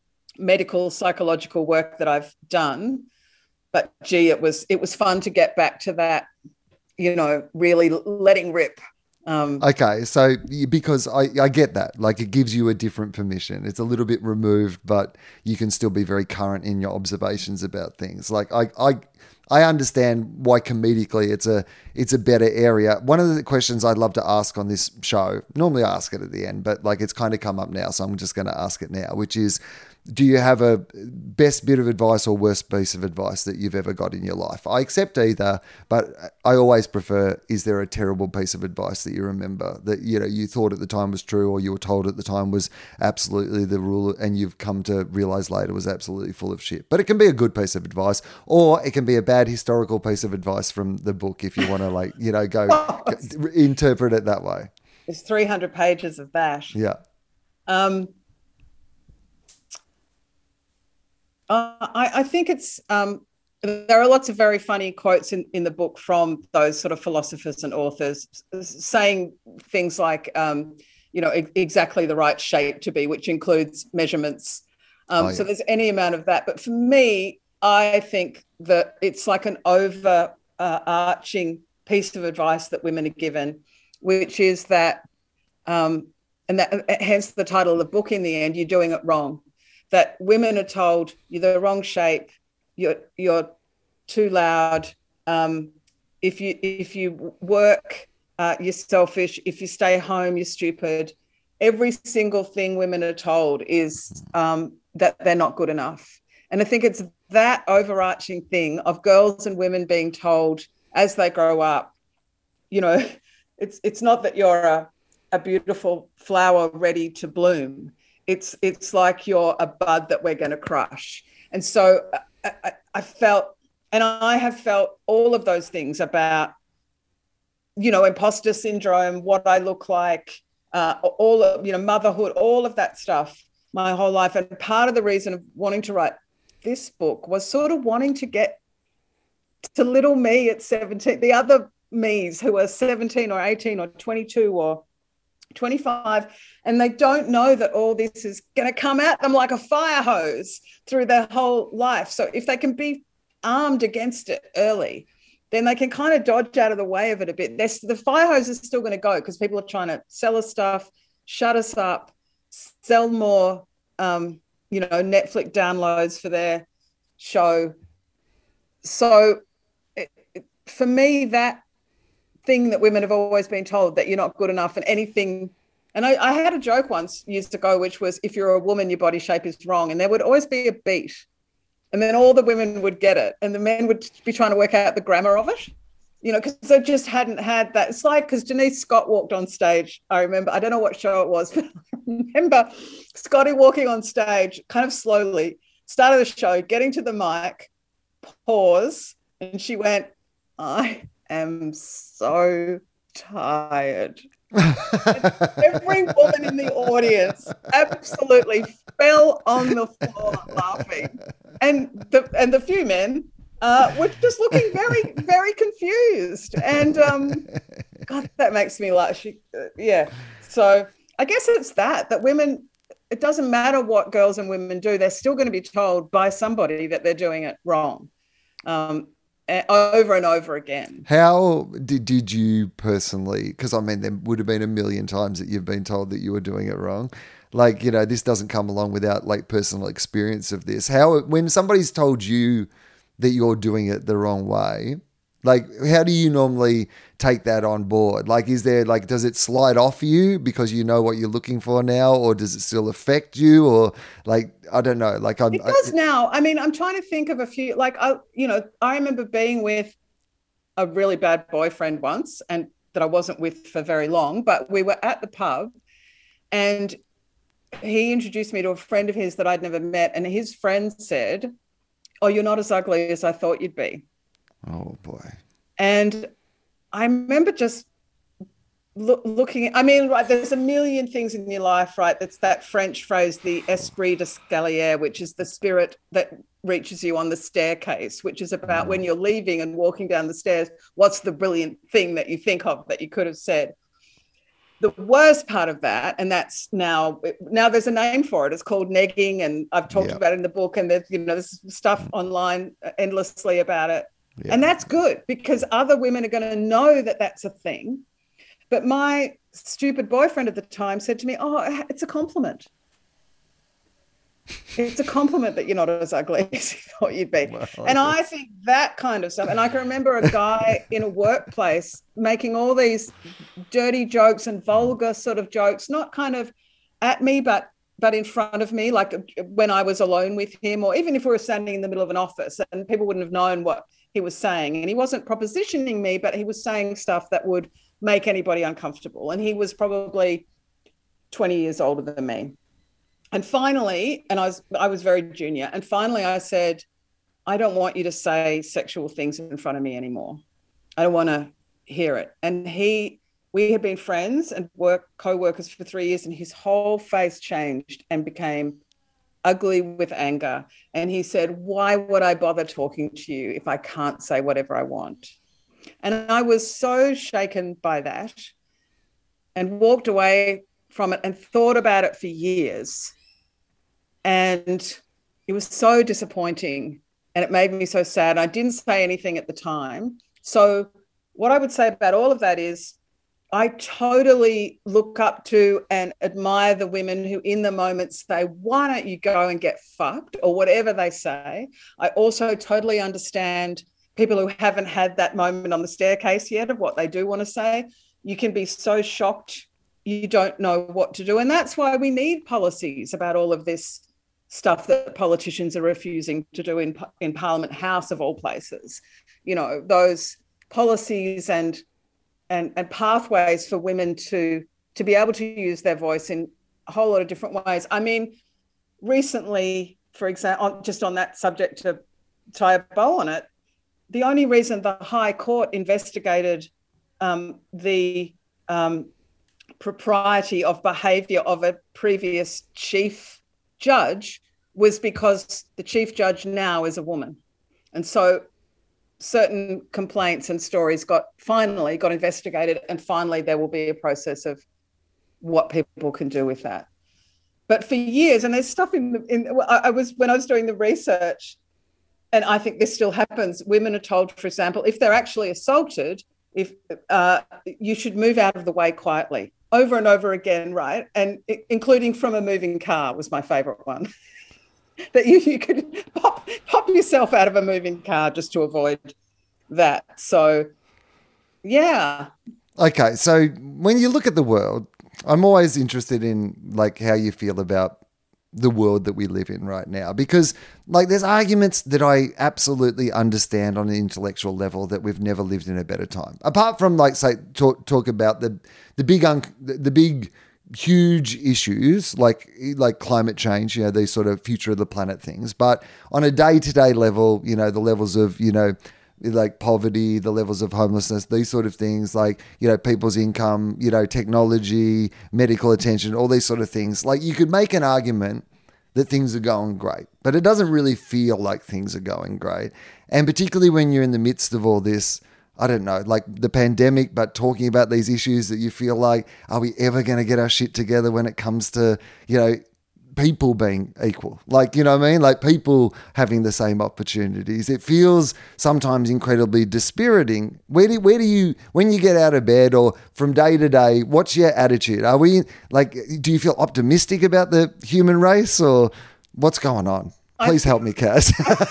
B: medical psychological work that I've done. But gee, it was it was fun to get back to that, you know, really letting rip. Um,
A: okay, so because I, I get that, like it gives you a different permission. It's a little bit removed, but you can still be very current in your observations about things. Like I, I, I understand why comedically it's a it's a better area. One of the questions I'd love to ask on this show, normally I ask it at the end, but like it's kind of come up now, so I'm just going to ask it now, which is, do you have a best bit of advice or worst piece of advice that you've ever got in your life? I accept either, but I always prefer, is there a terrible piece of advice that you remember that, you know, you thought at the time was true or you were told at the time was absolutely the rule and you've come to realize later was absolutely full of shit? But it can be a good piece of advice, or it can be a bad historical piece of advice from the book if you want to, like, you know, go, go interpret it that way.
B: There's three hundred pages of that.
A: Yeah.
B: Um, Uh, I, I think it's, um, there are lots of very funny quotes in, in the book from those sort of philosophers and authors saying things like, um, you know, e- exactly the right shape to be, which includes measurements. Um, oh, yeah. So there's any amount of that. But for me, I think that it's like an overarching uh, piece of advice that women are given, which is that um, and that hence the title of the book in the end, You're Doing It Wrong, that women are told you're the wrong shape, you're you're too loud, um, if you if you work, uh, you're selfish, if you stay home, you're stupid. Every single thing women are told is um, that they're not good enough. And I think it's that overarching thing of girls and women being told as they grow up, you know, it's it's not that you're a, a beautiful flower ready to bloom. It's it's like you're a bud that we're going to crush. And so I, I, I felt, and I have felt all of those things about, you know, imposter syndrome, what I look like, uh, all of, you know, motherhood, all of that stuff my whole life. And part of the reason of wanting to write this book was sort of wanting to get to little me at seventeen, the other me's who are seventeen or eighteen or twenty-two or twenty-five, and they don't know that all this is going to come at them like a fire hose through their whole life. So if they can be armed against it early, then they can kind of dodge out of the way of it a bit. There's, the fire hose is still going to go because people are trying to sell us stuff, shut us up, sell more, um, you know, Netflix downloads for their show. So it, it, for me, that thing that women have always been told, that you're not good enough and anything. And I, I had a joke once years ago, which was, if you're a woman, your body shape is wrong. And there would always be a beat. And then all the women would get it. And the men would be trying to work out the grammar of it, you know, because they just hadn't had that. It's like, because Denise Scott walked on stage. I remember, I don't know what show it was, but I remember Scotty walking on stage kind of slowly, started the show, getting to the mic, pause. And she went, I am so tired. Every woman in the audience absolutely fell on the floor laughing, and the and the few men uh, were just looking very, very confused. And um, God, that makes me laugh. She, uh, yeah. So I guess it's that that women. It doesn't matter what girls and women do; they're still going to be told by somebody that they're doing it wrong. Um, over and over again.
A: How did, did you personally, because I mean, there would have been a million times that you've been told that you were doing it wrong. Like, you know, this doesn't come along without like personal experience of this. How, when somebody's told you that you're doing it the wrong way, like, how do you normally take that on board? Like, is there like, does it slide off you because you know what you're looking for now, or does it still affect you? Or like, I don't know. Like, I'm,
B: it does
A: I,
B: now. I mean, I'm trying to think of a few. Like, I, you know, I remember being with a really bad boyfriend once, and that I wasn't with for very long. But we were at the pub, and he introduced me to a friend of his that I'd never met, and his friend said, "Oh, you're not as ugly as I thought you'd be."
A: Oh boy.
B: And I remember just look, looking, I mean, right, there's a million things in your life, right? That's that French phrase, the esprit d'escalier, which is the spirit that reaches you on the staircase, which is about mm. when you're leaving and walking down the stairs, what's the brilliant thing that you think of that you could have said? The worst part of that, and that's now, now there's a name for it. It's called negging, and I've talked yeah. about it in the book, and there's, you know, there's stuff online endlessly about it. Yeah. And that's good, because other women are going to know that that's a thing. But my stupid boyfriend at the time said to me, "Oh, it's a compliment. It's a compliment that you're not as ugly as you thought you'd be." Well, and I think that kind of stuff. And I can remember a guy in a workplace making all these dirty jokes and vulgar sort of jokes, not kind of at me, but but in front of me, like when I was alone with him, or even if we were standing in the middle of an office and people wouldn't have known what he was saying. And he wasn't propositioning me, but he was saying stuff that would make anybody uncomfortable. And he was probably twenty years older than me. And finally, and I was I was very junior, and finally I said, "I don't want you to say sexual things in front of me anymore. I don't want to hear it." And he, we had been friends and work co-workers for three years, and his whole face changed and became ugly with anger. And he said, "Why would I bother talking to you if I can't say whatever I want?" And I was so shaken by that and walked away from it and thought about it for years. And it was so disappointing, and it made me so sad. I didn't say anything at the time. So what I would say about all of that is, I totally look up to and admire the women who in the moment say, why don't you go and get fucked, or whatever they say. I also totally understand people who haven't had that moment on the staircase yet of what they do want to say. You can be so shocked you don't know what to do. And that's why we need policies about all of this stuff that politicians are refusing to do in, in Parliament House of all places. You know, those policies and And, and pathways for women to to be able to use their voice in a whole lot of different ways. I mean, recently, for example, just on that subject, to tie a bow on it, the only reason the High Court investigated um, the um, propriety of behaviour of a previous chief judge was because the chief judge now is a woman. And so certain complaints and stories got finally got investigated, and finally there will be a process of what people can do with that. But for years, and there's stuff in, the, in I was when I was doing the research, and I think this still happens, women are told, for example, if they're actually assaulted, if uh, you should move out of the way quietly, over and over again, right? And it, including from a moving car was my favourite one. That you, you could pop, pop yourself out of a moving car just to avoid that. So, yeah.
A: Okay, so when you look at the world, I'm always interested in like how you feel about the world that we live in right now, because like there's arguments that I absolutely understand on an intellectual level that we've never lived in a better time. Apart from like say talk talk about the the big un, the, the big huge issues like like climate change, you know, these sort of future of the planet things. But on a day-to-day level, you know, the levels of, you know, like poverty, the levels of homelessness, these sort of things, like, you know, people's income, you know, technology, medical attention, all these sort of things. Like you could make an argument that things are going great, but it doesn't really feel like things are going great. And particularly when you're in the midst of all this, I don't know, like the pandemic, but talking about these issues that you feel like, are we ever going to get our shit together when it comes to, you know, people being equal? Like, you know what I mean? Like people having the same opportunities. It feels sometimes incredibly dispiriting. Where do, where do you, when you get out of bed or from day to day, what's your attitude? Are we like, do you feel optimistic about the human race, or what's going on? Please I, help me, Kaz.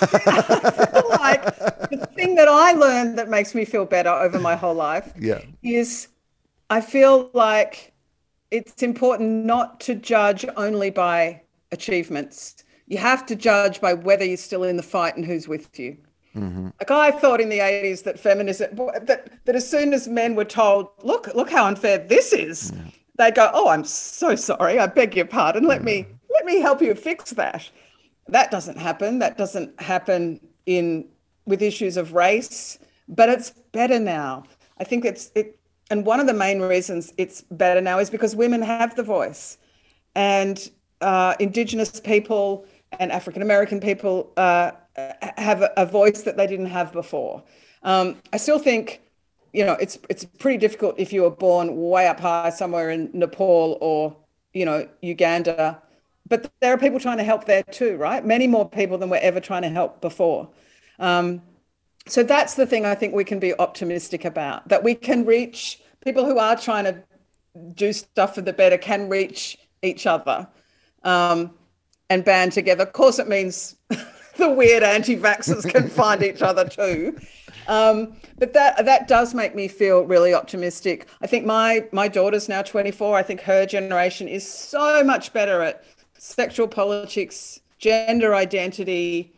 B: I feel like the thing that I learned that makes me feel better over my whole life
A: yeah.
B: is I feel like it's important not to judge only by achievements. You have to judge by whether you're still in the fight and who's with you.
A: Mm-hmm.
B: Like I thought in the eighties that feminism, that, that as soon as men were told, look, look how unfair this is, yeah. they'd go, oh, I'm so sorry. I beg your pardon. Let yeah. me, let me help you fix that. That doesn't happen. That doesn't happen in with issues of race, but it's better now. I think it's it, and one of the main reasons it's better now is because women have the voice, and uh, Indigenous people and African American people uh, have a, a voice that they didn't have before. Um, I still think, you know, it's it's pretty difficult if you were born way up high somewhere in Nepal or, you know, Uganda. But there are people trying to help there too, right? Many more people than we're ever trying to help before. Um, so that's the thing I think we can be optimistic about, that we can reach people who are trying to do stuff for the better, can reach each other um, and band together. Of course, it means the weird anti-vaxxers can find each other too. Um, but that that does make me feel really optimistic. I think my my daughter's now twenty-four. I think her generation is so much better at sexual politics, gender identity,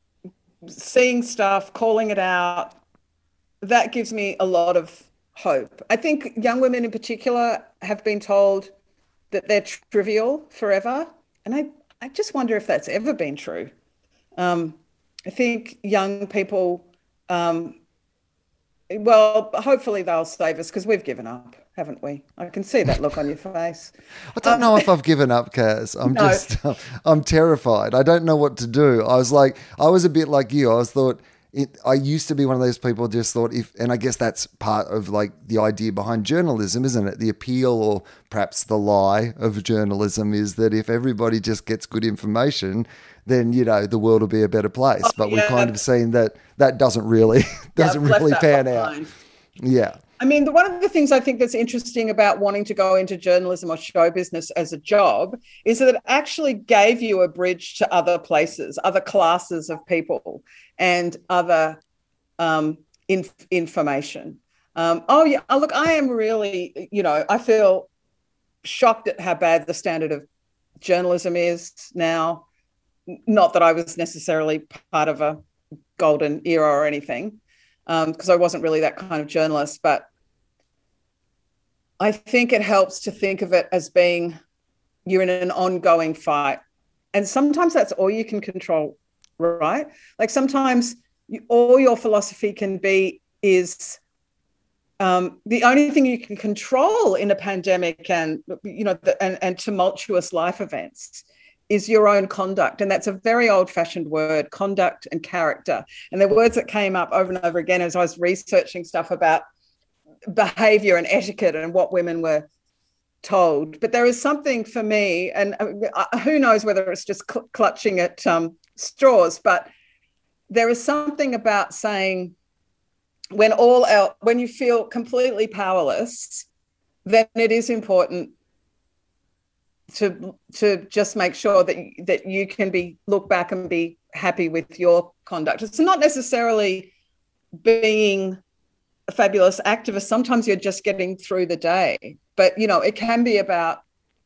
B: seeing stuff, calling it out. That gives me a lot of hope. I think young women in particular have been told that they're trivial forever. And I, I just wonder if that's ever been true. Um, I think young people, um, well, hopefully they'll save us because we've given up, haven't we? I can see that look on your face.
A: I don't
B: um,
A: know if I've given up, Kaz. I'm
B: no.
A: just, I'm terrified. I don't know what to do. I was like, I was a bit like you. I was thought, it, I used to be one of those people just thought if, and I guess that's part of like the idea behind journalism, isn't it? The appeal or perhaps the lie of journalism is that if everybody just gets good information, then, you know, the world will be a better place. Oh, but yeah. we've kind of seen that that doesn't really, doesn't
B: yeah,
A: really pan out.
B: behind.
A: Yeah.
B: I I mean, the, one of the things I think that's interesting about wanting to go into journalism or show business as a job is that it actually gave you a bridge to other places, other classes of people, and other um, inf- information. Um, oh, yeah, oh, look, I am really, you know, I feel shocked at how bad the standard of journalism is now. Not that I was necessarily part of a golden era or anything, because um, I wasn't really that kind of journalist, but I think it helps to think of it as being you're in an ongoing fight. And sometimes that's all you can control, right? Like sometimes you, all your philosophy can be is um, the only thing you can control in a pandemic and, you know, the, and, and tumultuous life events is your own conduct. And that's a very old-fashioned word, conduct and character. And the words that came up over and over again as I was researching stuff about behavior and etiquette and what women were told. But there is something for me, and uh, who knows whether it's just cl- clutching at um, straws, but there is something about saying when all else, when you feel completely powerless, then it is important to to just make sure that that you can be look back and be happy with your conduct. It's not necessarily being a fabulous activist. Sometimes you're just getting through the day, but you know it can be about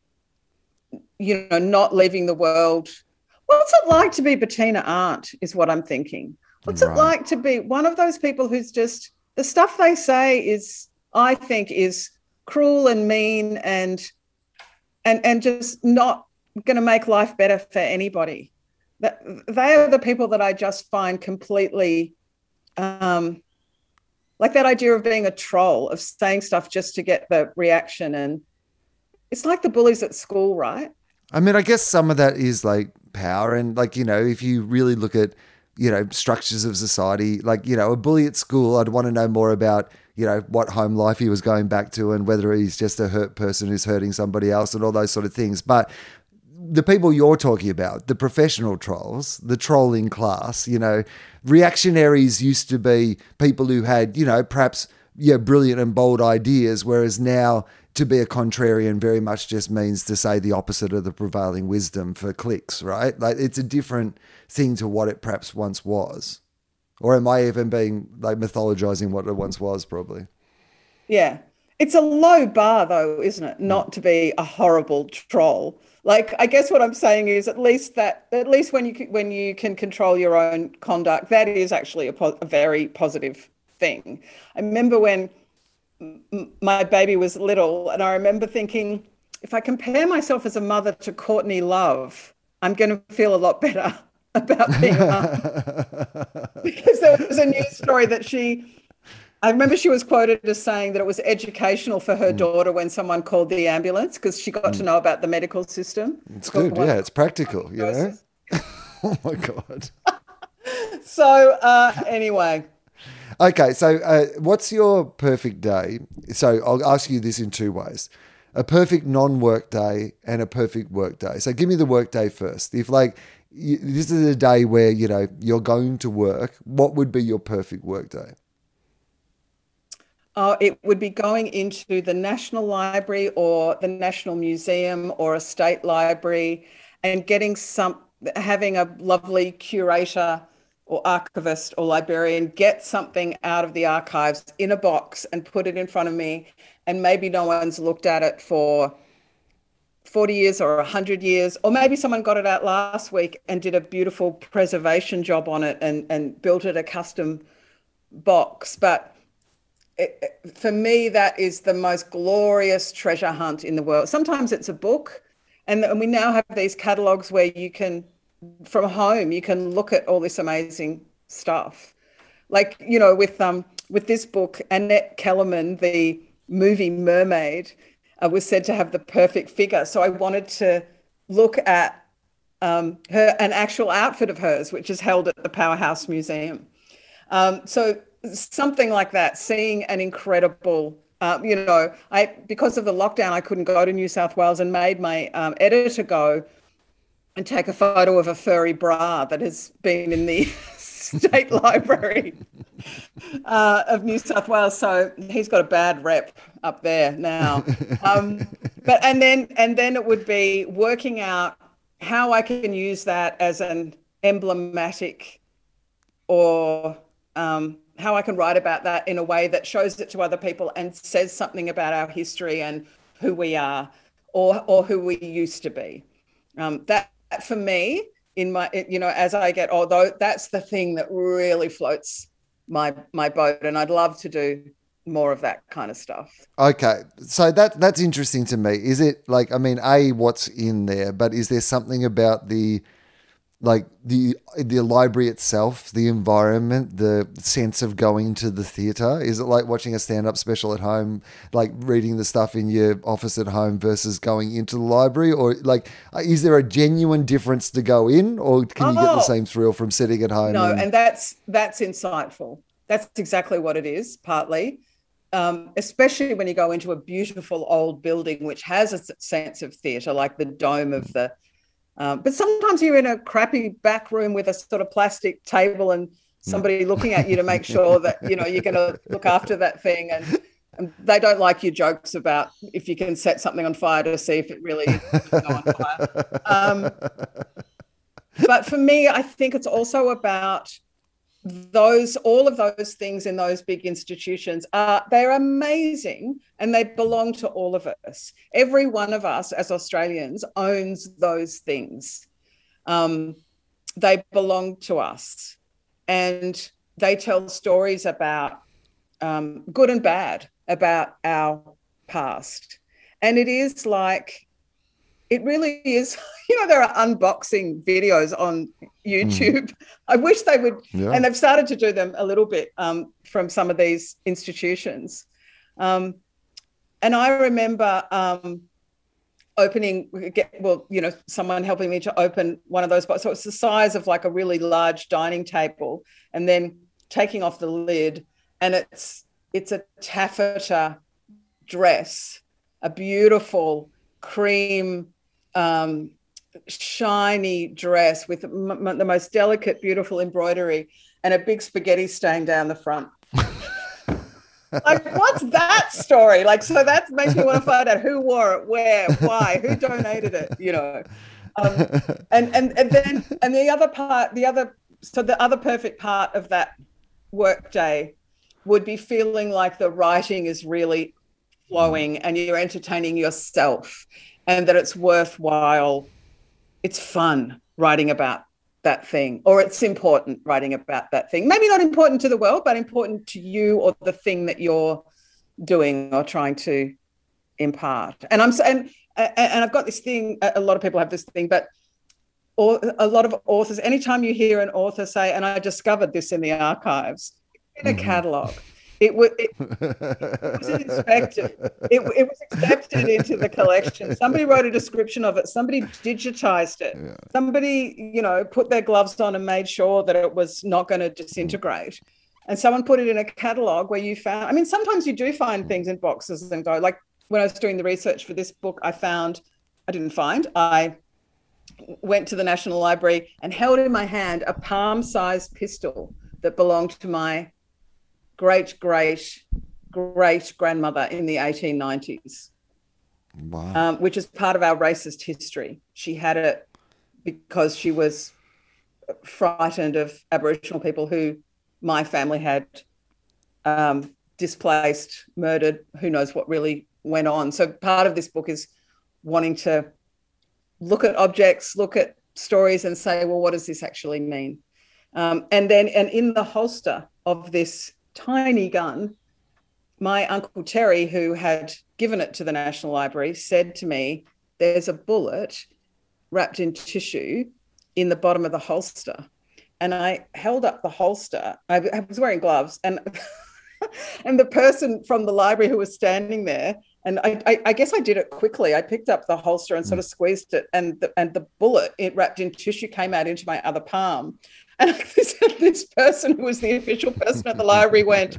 B: you know not leaving the world. What's it like to be Bettina Arndt is what I'm thinking. What's right. it like to be one of those people who's just the stuff they say is I think is cruel and mean and and and just not going to make life better for anybody. That they are the people that I just find completely um, like that idea of being a troll, of saying stuff just to get the reaction. And it's like the bullies at school, right?
A: I mean, I guess some of that is like power. And like, you know, if you really look at, you know, structures of society, like, you know, a bully at school, I'd want to know more about, you know, what home life he was going back to and whether he's just a hurt person who's hurting somebody else and all those sort of things. But the people you're talking about, the professional trolls, the trolling class, you know, reactionaries used to be people who had, you know, perhaps, yeah, brilliant and bold ideas, whereas now to be a contrarian very much just means to say the opposite of the prevailing wisdom for clicks, right? Like it's a different thing to what it perhaps once was. Or am I even being like mythologizing what it once was probably?
B: Yeah. It's a low bar though, isn't it? Not to be a horrible troll. Like, I guess what I'm saying is at least that, at least when you when you can control your own conduct, that is actually a, po- a very positive thing. I remember when m- my baby was little and I remember thinking, if I compare myself as a mother to Courtney Love, I'm going to feel a lot better about being a mum. Because there was a news story that she, I remember she was quoted as saying that it was educational for her mm. daughter when someone called the ambulance because she got mm. to know about the medical system.
A: It's good, yeah, it's practical, you know? Oh my God.
B: So uh, anyway.
A: Okay, so uh, what's your perfect day? So I'll ask you this in two ways. A perfect non-work day and a perfect work day. So give me the work day first. If like, you, this is a day where, you know, you're going to work, what would be your perfect work day?
B: Oh, it would be going into the National Library or the National Museum or a state library and getting some, having a lovely curator or archivist or librarian get something out of the archives in a box and put it in front of me. And maybe no one's looked at it for forty years or one hundred years, or maybe someone got it out last week and did a beautiful preservation job on it and, and built it a custom box. But it, for me, that is the most glorious treasure hunt in the world. Sometimes it's a book, and, and we now have these catalogues where you can, from home, you can look at all this amazing stuff. Like, you know, with um with this book, Annette Kellerman, the movie Mermaid, uh, was said to have the perfect figure. So I wanted to look at um, her an actual outfit of hers, which is held at the Powerhouse Museum. Um, so something like that, seeing an incredible, um, you know, I because of the lockdown, I couldn't go to New South Wales and made my um, editor go and take a photo of a furry bra that has been in the State Library uh, of New South Wales. So he's got a bad rep up there now. Um, but and then and then it would be working out how I can use that as an emblematic, or um, how I can write about that in a way that shows it to other people and says something about our history and who we are, or or who we used to be. Um, that for me, in my, you know, as I get older, that's the thing that really floats my my boat, and I'd love to do more of that kind of stuff.
A: Okay, so that that's interesting to me. Is it like, I mean, A, what's in there, but is there something about the, like the the library itself, the environment, the sense of going to the theatre? Is it like watching a stand-up special at home, like reading the stuff in your office at home versus going into the library? Or like, is there a genuine difference to go in, or can you
B: oh,
A: get the same thrill from sitting at home?
B: No,
A: and,
B: and that's that's insightful. That's exactly what it is, partly. Um, especially when you go into a beautiful old building which has a sense of theatre, like the dome of the Um, but sometimes you're in a crappy back room with a sort of plastic table and somebody looking at you to make sure that, you know, you're going to look after that thing. And, and they don't like your jokes about if you can set something on fire to see if it really is going to go on fire. Um, but for me, I think it's also about those, all of those things in those big institutions are, they're amazing, and they belong to all of us. Every one of us as Australians owns those things. Um, they belong to us, and they tell stories about um, good and bad about our past. And it is like, it really is, you know, there are unboxing videos on YouTube. Mm. I wish they would, yeah. And they've started to do them a little bit um, from some of these institutions. Um, and I remember um, opening, well, you know, someone helping me to open one of those boxes. So it's the size of like a really large dining table, and then taking off the lid, and it's it's a taffeta dress, a beautiful cream, um, shiny dress with m- m- the most delicate, beautiful embroidery, and a big spaghetti stain down the front. Like, what's that story? Like, so that makes me want to find out who wore it, where, why, who donated it, you know. Um, and, and, and then, and the other part, the other, so the other perfect part of that work day would be feeling like the writing is really flowing and you're entertaining yourself, and that it's worthwhile, it's fun writing about that thing, or it's important writing about that thing. Maybe not important to the world, but important to you or the thing that you're doing or trying to impart. And I'm and and I've got this thing, a lot of people have this thing, but or a lot of authors, anytime you hear an author say, and I discovered this in the archives, in a mm-hmm. catalogue, It, w- it, it was inspected. It, it was accepted into the collection. Somebody wrote a description of it. Somebody digitized it. Yeah. Somebody, you know, put their gloves on and made sure that it was not going to disintegrate. Mm. And someone put it in a catalogue where you found, I mean, sometimes you do find things in boxes and go, like when I was doing the research for this book, I found, I didn't find, I went to the National Library and held in my hand a palm-sized pistol that belonged to my great, great, great grandmother in the eighteen nineties.
A: Wow.
B: Um, which is part of our racist history. She had it because she was frightened of Aboriginal people who my family had um, displaced, murdered, who knows what really went on. So part of this book is wanting to look at objects, look at stories and say, well, what does this actually mean? Um, and then, and in the holster of this tiny gun, my Uncle Terry, who had given it to the National Library, said to me, there's a bullet wrapped in tissue in the bottom of the holster. And I held up the holster. I, I was wearing gloves, and and the person from the library who was standing there, and I, I, I guess I did it quickly. I picked up the holster and sort of squeezed it, and the, and the bullet, it wrapped in tissue, came out into my other palm. And this, this person who was the official person at the library went,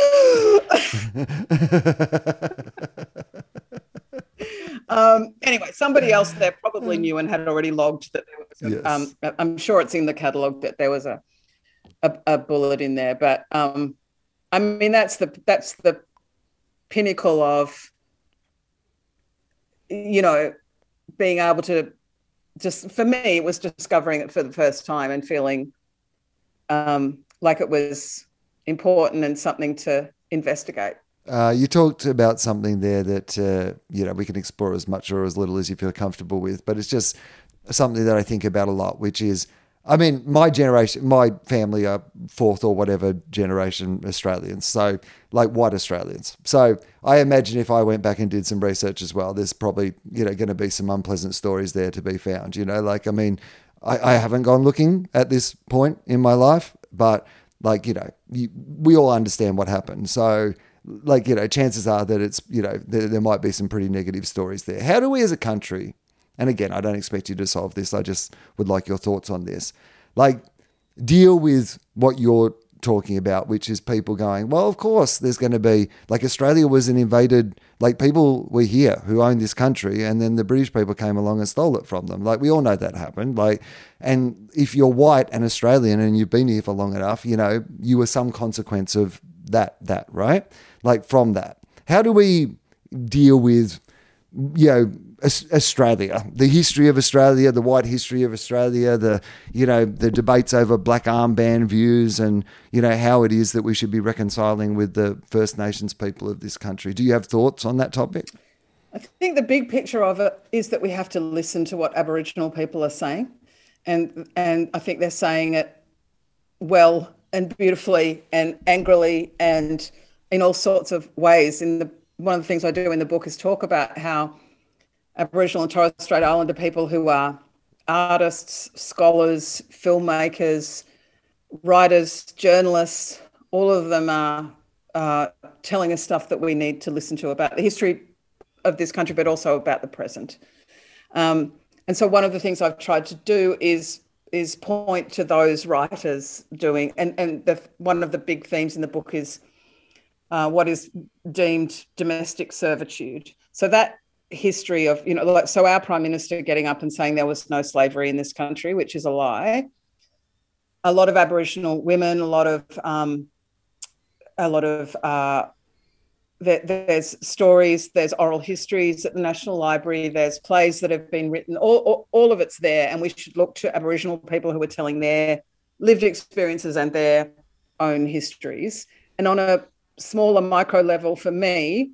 B: um, anyway, somebody else there probably knew and had already logged that there was, a, yes. um, I'm sure it's in the catalogue that there was a, a, a bullet in there. But um, I mean, that's the that's the pinnacle of, you know, being able to just, for me, it was discovering it for the first time and feeling um, like it was important and something to investigate.
A: Uh, you talked about something there that, uh, you know, we can explore as much or as little as you feel comfortable with, but it's just something that I think about a lot, which is, I mean, my generation, my family are fourth or whatever generation Australians. So like white Australians. So I imagine if I went back and did some research as well, there's probably, you know, going to be some unpleasant stories there to be found, you know, like, I mean, I, I haven't gone looking at this point in my life, but like, you know, you, we all understand what happened. So like, you know, chances are that it's, you know, there, there might be some pretty negative stories there. How do we as a country, and again, I don't expect you to solve this, I just would like your thoughts on this, like deal with what you're talking about, which is people going, well, of course there's going to be, like Australia was an invaded, like people were here who owned this country and then the British people came along and stole it from them. Like we all know that happened. Like, and if you're white and Australian and you've been here for long enough, you know, you were some consequence of that, that, right? Like from that. How do we deal with, you know, Australia, the history of Australia, the white history of Australia, the, you know, the debates over black armband views and, you know, how it is that we should be reconciling with the First Nations people of this country. Do you have thoughts on that topic?
B: I think the big picture of it is that we have to listen to what Aboriginal people are saying. And, and I think they're saying it well and beautifully and angrily and in all sorts of ways. In the, one of the things I do in the book is talk about how Aboriginal and Torres Strait Islander people who are artists, scholars, filmmakers, writers, journalists, all of them are uh, telling us stuff that we need to listen to about the history of this country, but also about the present. Um, and so one of the things I've tried to do is is point to those writers doing, and, and the, one of the big themes in the book is uh, what is deemed domestic servitude. So that history of, you know, like, so our Prime Minister getting up and saying there was no slavery in this country, which is a lie. A lot of Aboriginal women, a lot of, um, a lot of, uh, there, there's stories, there's oral histories at the National Library, there's plays that have been written, all, all, all of it's there. And we should look to Aboriginal people who are telling their lived experiences and their own histories. And on a smaller micro level for me,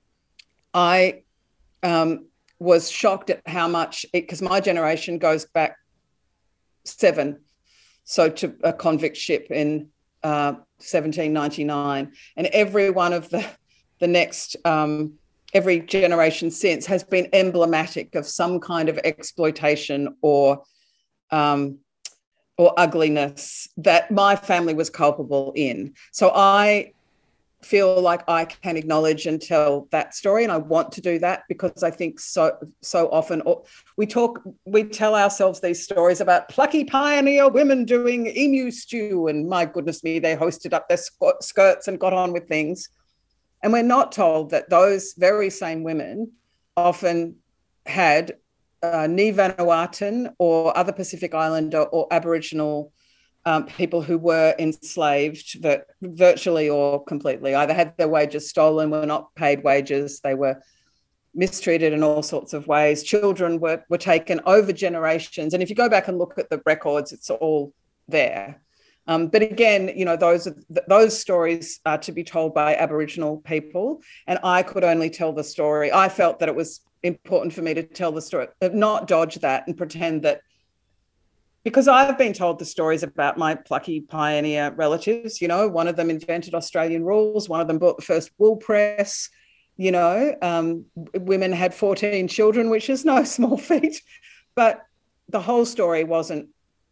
B: I, Um, was shocked at how much, because my generation goes back seven, so to a convict ship in uh, seventeen ninety-nine, and every one of the the next, um, every generation since has been emblematic of some kind of exploitation or um, or ugliness that my family was culpable in. So I feel like I can acknowledge and tell that story, and I want to do that because I think so so often we talk, we tell ourselves these stories about plucky pioneer women doing emu stew, and my goodness me, they hoisted up their skirts and got on with things. And we're not told that those very same women often had uh, Ni Vanuatuan or other Pacific Islander or Aboriginal Um, people who were enslaved vir- virtually or completely, either had their wages stolen, were not paid wages, they were mistreated in all sorts of ways. Children were, were taken over generations. And if you go back and look at the records, it's all there. Um, but again, you know, those, th- those stories are to be told by Aboriginal people. And I could only tell the story. I felt that it was important for me to tell the story, not dodge that and pretend that, because I've been told the stories about my plucky pioneer relatives. You know, one of them invented Australian rules. One of them bought the first wool press. You know, um, women had fourteen children, which is no small feat. But the whole story wasn't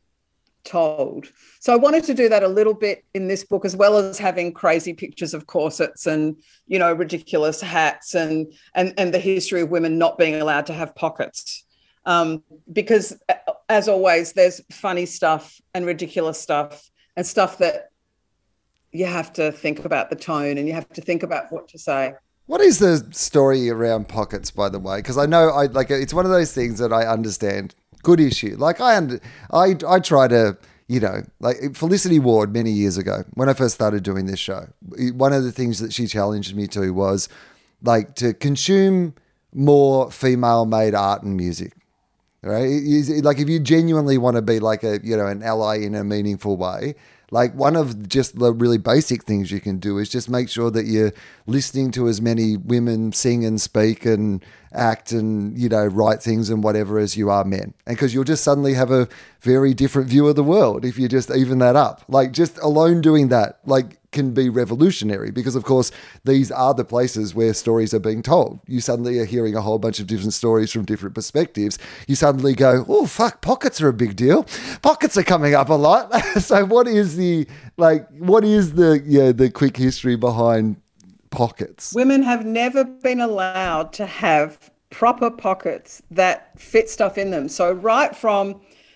B: told. So I wanted to do that a little bit in this book, as well as having crazy pictures of corsets and, you know, ridiculous hats and and, and the history of women not being allowed to have pockets. Um, because as always, there's funny stuff and ridiculous stuff and stuff that you have to think about the tone and you have to think about what to say.
A: What is the story around pockets, by the way? Because I know I like it's one of those things that I understand. Good issue. Like I, under, I, I try to, you know, like Felicity Ward many years ago when I first started doing this show, one of the things that she challenged me to was like to consume more female-made art and music. Right? It- Like if you genuinely want to be like a, you know, an ally in a meaningful way, like one of just the really basic things you can do is just make sure that you're listening to as many women sing and speak and act and, you know, write things and whatever as you are men. And because you'll just suddenly have a very different view of the world if you just even that up. Like just alone doing that, like can be revolutionary because of course these are the places where stories are being told. You suddenly are hearing a whole bunch of different stories from different perspectives. You suddenly go, oh fuck, pockets are a big deal. Pockets are coming up a lot. So what is the like what is the yeah the quick history behind pockets?
B: Women have never been allowed to have proper pockets that fit stuff in them. So right from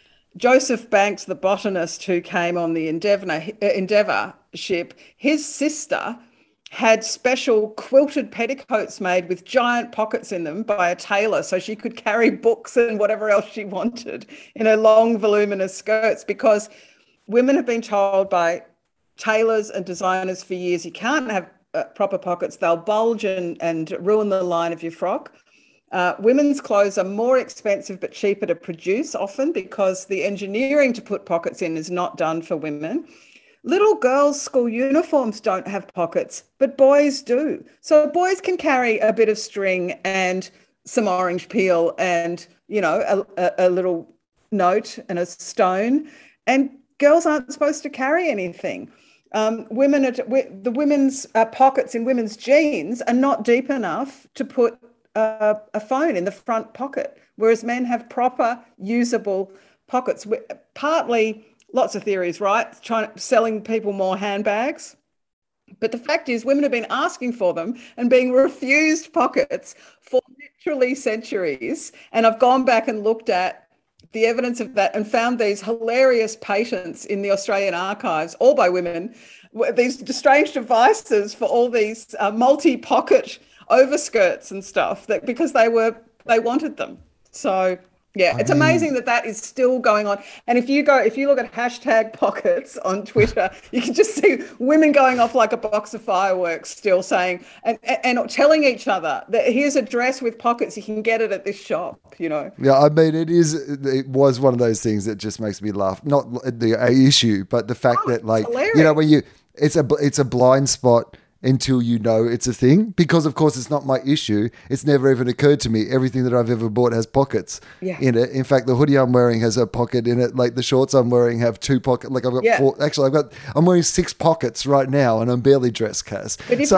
B: Joseph Banks, the botanist who came on the Endeavour, Endeavour ship, his sister had special quilted petticoats made with giant pockets in them by a tailor so she could carry books and whatever else she wanted in her long, voluminous skirts, because women have been told by tailors and designers for years you can't have uh, proper pockets. They'll bulge and, and ruin the line of your frock. Uh, women's clothes are more expensive but cheaper to produce often because the engineering to put pockets in is not done for women. Little girls' school uniforms don't have pockets, but boys do. So boys can carry a bit of string and some orange peel and, you know, a, a, a little note and a stone, and girls aren't supposed to carry anything. Um, women, are, the women's uh, pockets in women's jeans are not deep enough to put uh, a phone in the front pocket, whereas men have proper usable pockets. Partly, lots of theories, right? Trying selling people more handbags. But the fact is, women have been asking for them and being refused pockets for literally centuries. And I've gone back and looked at the evidence of that and found these hilarious patents in the Australian archives, all by women, these strange devices for all these uh, multi-pocket overskirts and stuff, that because they were they wanted them. So yeah, it's amazing that that is still going on. And if you go, if you look at hashtag pockets on Twitter, you can just see women going off like a box of fireworks, still saying and and telling each other that here's a dress with pockets, you can get it at this shop. You know.
A: Yeah, I mean, it is. It was one of those things that just makes me laugh. Not the issue, but the fact
B: Oh,
A: that, like,
B: hilarious.
A: you know, when you, it's a it's a blind spot until you know it's a thing, because of course it's not my issue. It's never even occurred to me. Everything that I've ever bought has pockets
B: Yeah.
A: in it. In fact, the hoodie I'm wearing has a pocket in it. Like the shorts I'm wearing have two pockets. Like I've got
B: Yeah.
A: four. Actually, I've got. I'm wearing six pockets right now, and I'm barely dressed, Kaz.
B: But if-
A: So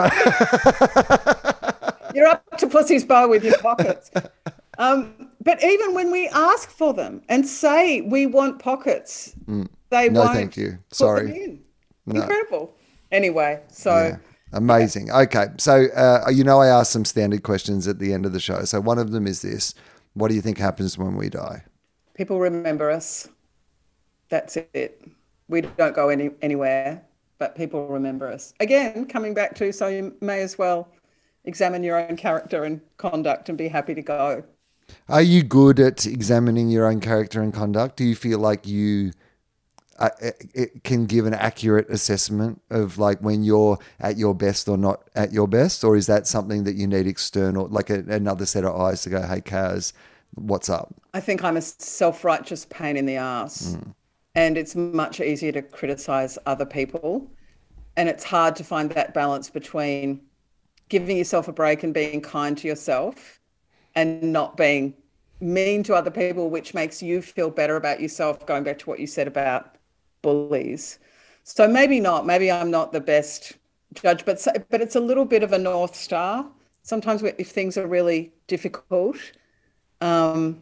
B: You're up to pussy's bow with your pockets. Um, but even when we ask for them and say we want pockets, they
A: No,
B: won't
A: thank you.
B: put
A: Sorry.
B: them in.
A: No.
B: Incredible. Anyway, so
A: yeah. Amazing. Okay, so uh, you know I asked some standard questions at the end of the show. So one of them is this: what do you think happens when we die?
B: people remember us. That's it. We don't go any anywhere, but people remember us. Again, coming back to, so you may as well examine your own character and conduct and be happy to go.
A: Are you good at examining your own character and conduct? Do you feel like you uh, it can give an accurate assessment of like when you're at your best or not at your best? Or is that something that you need external, like a, another set of eyes to go, hey, Kaz, what's up?
B: I think I'm a self-righteous pain in the ass. Mm. And it's much easier to criticize other people. And it's hard to find that balance between giving yourself a break and being kind to yourself and not being mean to other people, which makes you feel better about yourself, going back to what you said about bullies. So maybe not, maybe I'm not the best judge, but but it's a little bit of a North Star. Sometimes if things are really difficult, um,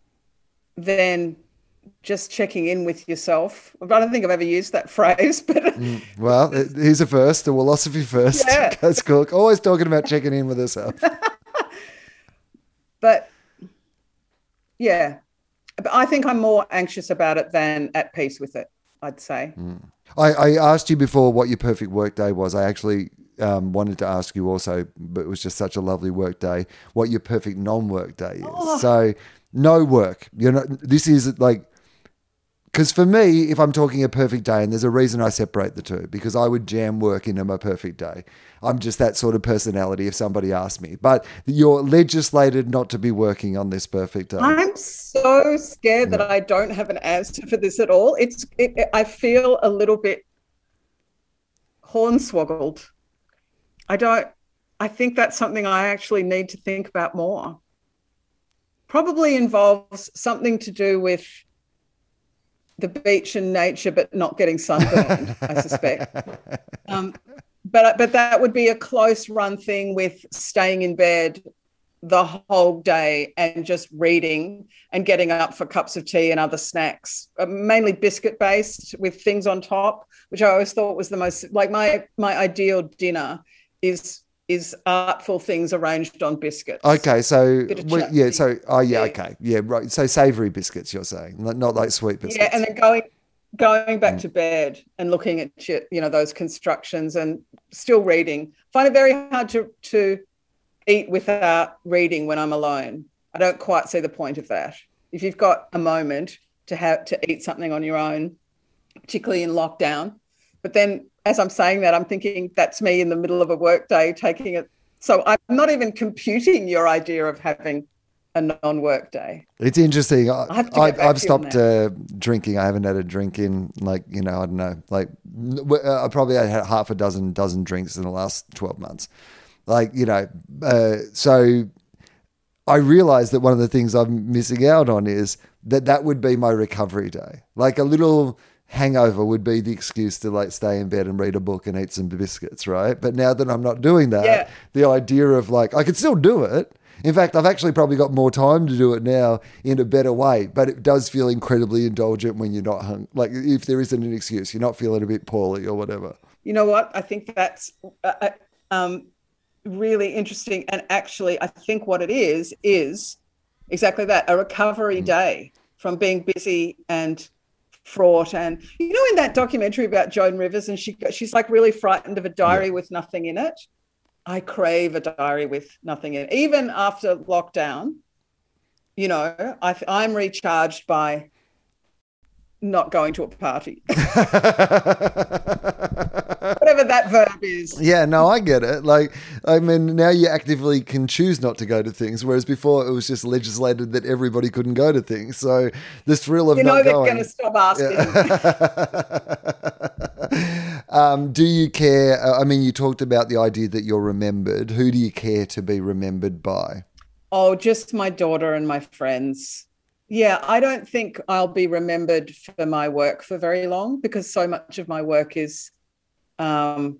B: then just checking in with yourself. I don't think I've ever used that phrase, but
A: mm, well, here's a first, a philosophy first.
B: Yeah.
A: That's cool. Always talking about checking in with herself.
B: But yeah, but I think I'm more anxious about it than at peace with it, I'd say.
A: Mm. I, I asked you before what your perfect work day was. I actually um, wanted to ask you also, but it was just such a lovely work day, what your perfect non-work day is. Oh. So no work. You know, this is like Because for me, if I'm talking a perfect day, and there's a reason I separate the two, because I would jam work into my perfect day. I'm just that sort of personality if somebody asked me. But you're legislated not to be working on this perfect day.
B: I'm so scared yeah. that I don't have an answer for this at all. It's it, I feel a little bit hornswoggled. I don't, I think that's something I actually need to think about more. Probably involves something to do with the beach and nature, but not getting sunburned, I suspect. Um, but but that would be a close run thing with staying in bed the whole day and just reading and getting up for cups of tea and other snacks, uh, mainly biscuit based with things on top, which I always thought was the most, like my my ideal dinner is is artful things arranged on biscuits.
A: Okay, so we, yeah, so oh yeah, okay, yeah, right. So savoury biscuits, you're saying, not, not like sweet biscuits.
B: Yeah, and then going going back mm. to bed and looking at you know those constructions and still reading. Find it very hard to to eat without reading when I'm alone. I don't quite see the point of that. If you've got a moment to have to eat something on your own, particularly in lockdown, but then as I'm saying that, I'm thinking that's me in the middle of a work day taking it. So I'm not even computing your idea of having a non-work day.
A: It's interesting. I,
B: I
A: I, I've stopped uh, drinking. I haven't had a drink in like, you know, I don't know, like uh, I probably had half a dozen, dozen drinks in the last twelve months. Like, you know, uh, so I realized that one of the things I'm missing out on is that that would be my recovery day. Like a little hangover would be the excuse to like stay in bed and read a book and eat some biscuits, right? But now that I'm not doing that, yeah. the idea of like, I could still do it. In fact, I've actually probably got more time to do it now in a better way, but it does feel incredibly indulgent when you're not hung. Like if there isn't an excuse, you're not feeling a bit poorly or whatever.
B: You know what? I think that's uh, um, really interesting. And actually, I think what it is, is exactly that, a recovery mm. day from being busy and fraught. And you know, in that documentary about Joan Rivers, and she she's like really frightened of a diary yeah. with nothing in it. I crave a diary with nothing in it. Even after lockdown, you know, I, I'm recharged by not going to a party. Whatever that verb is.
A: Yeah, no, I get it. Like, I mean, now you actively can choose not to go to things, whereas before it was just legislated that everybody couldn't go to things. So the thrill of
B: you know
A: not
B: they're
A: going.
B: going to stop asking.
A: Yeah. um, do you care? I mean, you talked about the idea that you're remembered. Who do you care to be remembered by?
B: Oh, just my daughter and my friends. Yeah, I don't think I'll be remembered for my work for very long because so much of my work is, um,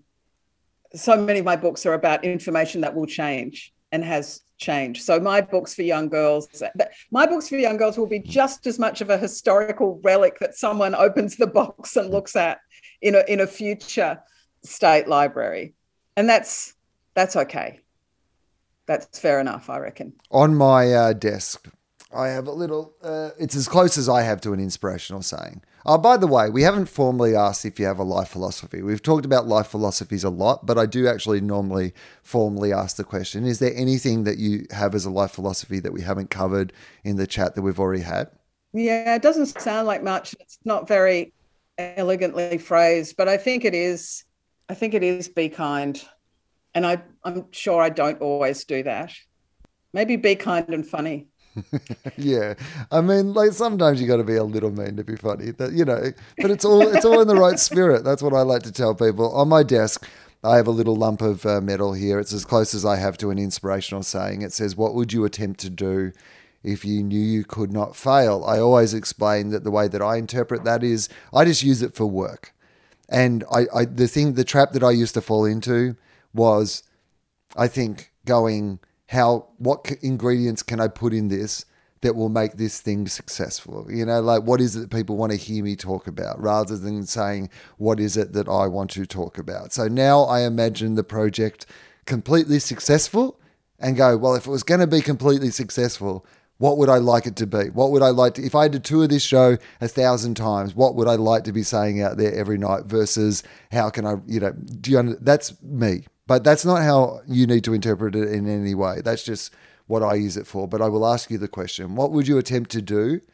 B: so many of my books are about information that will change and has changed. So my books for young girls, my books for young girls will be just as much of a historical relic that someone opens the box and looks at in a in a future state library, and that's that's okay. That's fair enough, I reckon.
A: On my uh, desk, I have a little, uh, it's as close as I have to an inspirational saying. Oh, by the way, we haven't formally asked if you have a life philosophy. We've talked about life philosophies a lot, but I do actually normally formally ask the question, is there anything that you have as a life philosophy that we haven't covered in the chat that we've already had?
B: Yeah, it doesn't sound like much. It's not very elegantly phrased, but I think it is, I think it is be kind. And I, I'm sure I don't always do that. Maybe be kind and funny.
A: Yeah, I mean, like sometimes you got to be a little mean to be funny, that you know. But it's all it's all in the right spirit. That's what I like to tell people. On my desk, I have a little lump of uh, metal here. It's as close as I have to an inspirational saying. It says, "What would you attempt to do if you knew you could not fail?" I always explain that the way that I interpret that is, I just use it for work, and I, I the thing, the trap that I used to fall into was, I think, going, how, what ingredients can I put in this that will make this thing successful? You know, like what is it that people want to hear me talk about rather than saying, what is it that I want to talk about? So now I imagine the project completely successful and go, well, if it was going to be completely successful, what would I like it to be? What would I like to, if I had to tour this show a thousand times, what would I like to be saying out there every night versus how can I, you know, do you under, that's me. But that's not how you need to interpret it in any way. That's just what I use it for. But I will ask you the question, what would you attempt to do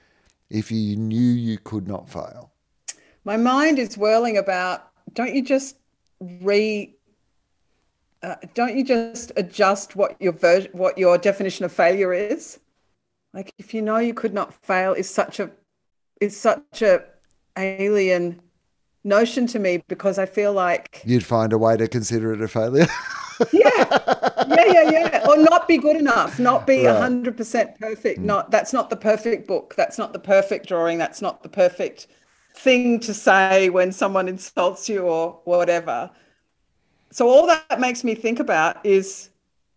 A: if you knew you could not fail?
B: My mind is whirling about, don't you just re, uh, don't you just adjust what your ver- what your definition of failure is? Like, if you know you could not fail is such a, is such a alien notion to me, because I feel like
A: you'd find a way to consider it a failure.
B: yeah, yeah, yeah, yeah. Or not be good enough, not be a hundred percent perfect.
A: Mm.
B: Not that's not the perfect book. That's not the perfect drawing. That's not the perfect thing to say when someone insults you or whatever. So all that makes me think about is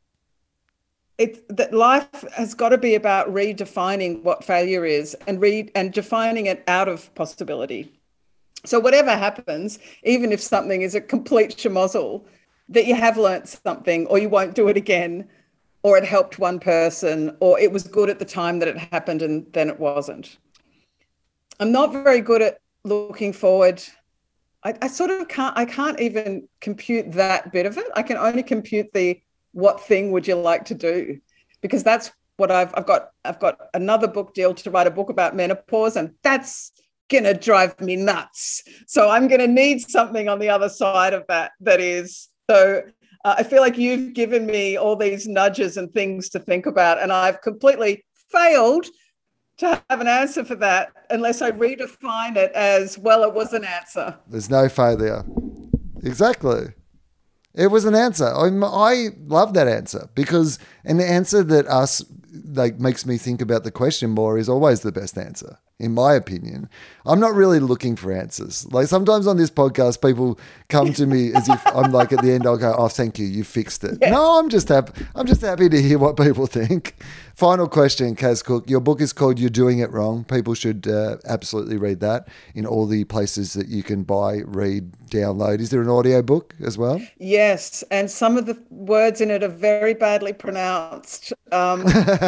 B: it that life has got to be about redefining what failure is and re and defining it out of possibility. So whatever happens, even if something is a complete schmozzle, that you have learnt something, or you won't do it again, or it helped one person, or it was good at the time that it happened and then it wasn't. I'm not very good at looking forward. I, I sort of can't, I can't even compute that bit of it. I can only compute the, what thing would you like to do? Because that's what I've, I've got, I've got another book deal to write a book about menopause, and that's going to drive me nuts. So I'm going to need something on the other side of that. That is, so uh, I feel like you've given me all these nudges and things to think about, and I've completely failed to have an answer for that unless I redefine it as, well, it was an answer.
A: There's no failure. Exactly. It was an answer. I, I love that answer, because an answer that us like makes me think about the question more is always the best answer, in my opinion. I'm not really looking for answers. Like, sometimes on this podcast, people come to me as if I'm like, at the end, I'll go, oh, thank you, you fixed it. Yeah. No, I'm just happy. I'm just happy to hear what people think. Final question, Kaz Cooke. Your book is called You're Doing It Wrong. People should uh, absolutely read that in all the places that you can buy, read, download. Is there an audio book as well?
B: Yes, and some of the words in it are very badly pronounced. Um,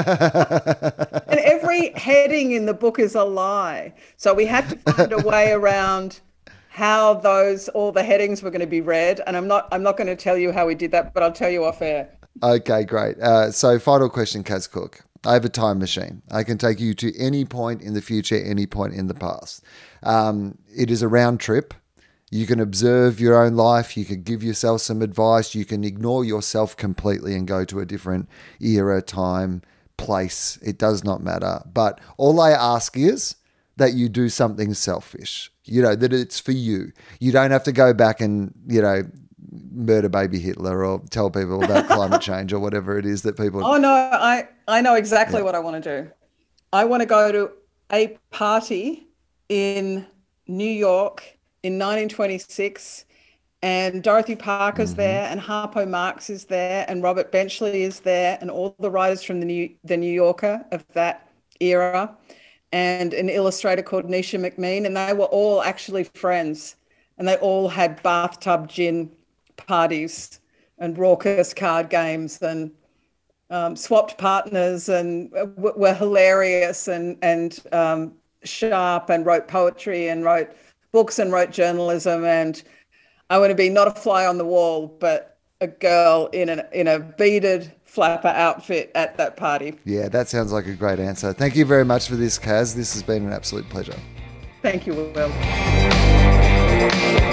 B: and every heading in the book is a lie. So we had to find a way around how those, all the headings were going to be read. And I'm not, I'm not going to tell you how we did that, but I'll tell you off air.
A: Okay, great. Uh, so final question, Kaz Cooke. I have a time machine. I can take you to any point in the future, any point in the past. Um, it is a round trip. You can observe your own life. You can give yourself some advice. You can ignore yourself completely and go to a different era, time, place. It does not matter. But all I ask is that you do something selfish, you know, that it's for you. You don't have to go back and, you know, murder baby Hitler or tell people about climate change or whatever it is that people...
B: Oh, no, I, I know exactly
A: yeah.
B: what I want to do. I want to go to a party in New York in nineteen twenty-six, and Dorothy Parker's mm-hmm. there, and Harpo Marx is there, and Robert Benchley is there, and all the writers from the New, the New Yorker of that era, and an illustrator called Nisha McMean, and they were all actually friends, and they all had bathtub gin parties and raucous card games and um, swapped partners, and w- were hilarious and and um, sharp, and wrote poetry and wrote books and wrote journalism. And I want to be not a fly on the wall, but a girl in a in a beaded flapper outfit at that party.
A: Yeah, that sounds like a great answer. Thank you very much for this, Kaz. This has been an absolute pleasure.
B: Thank you, Will.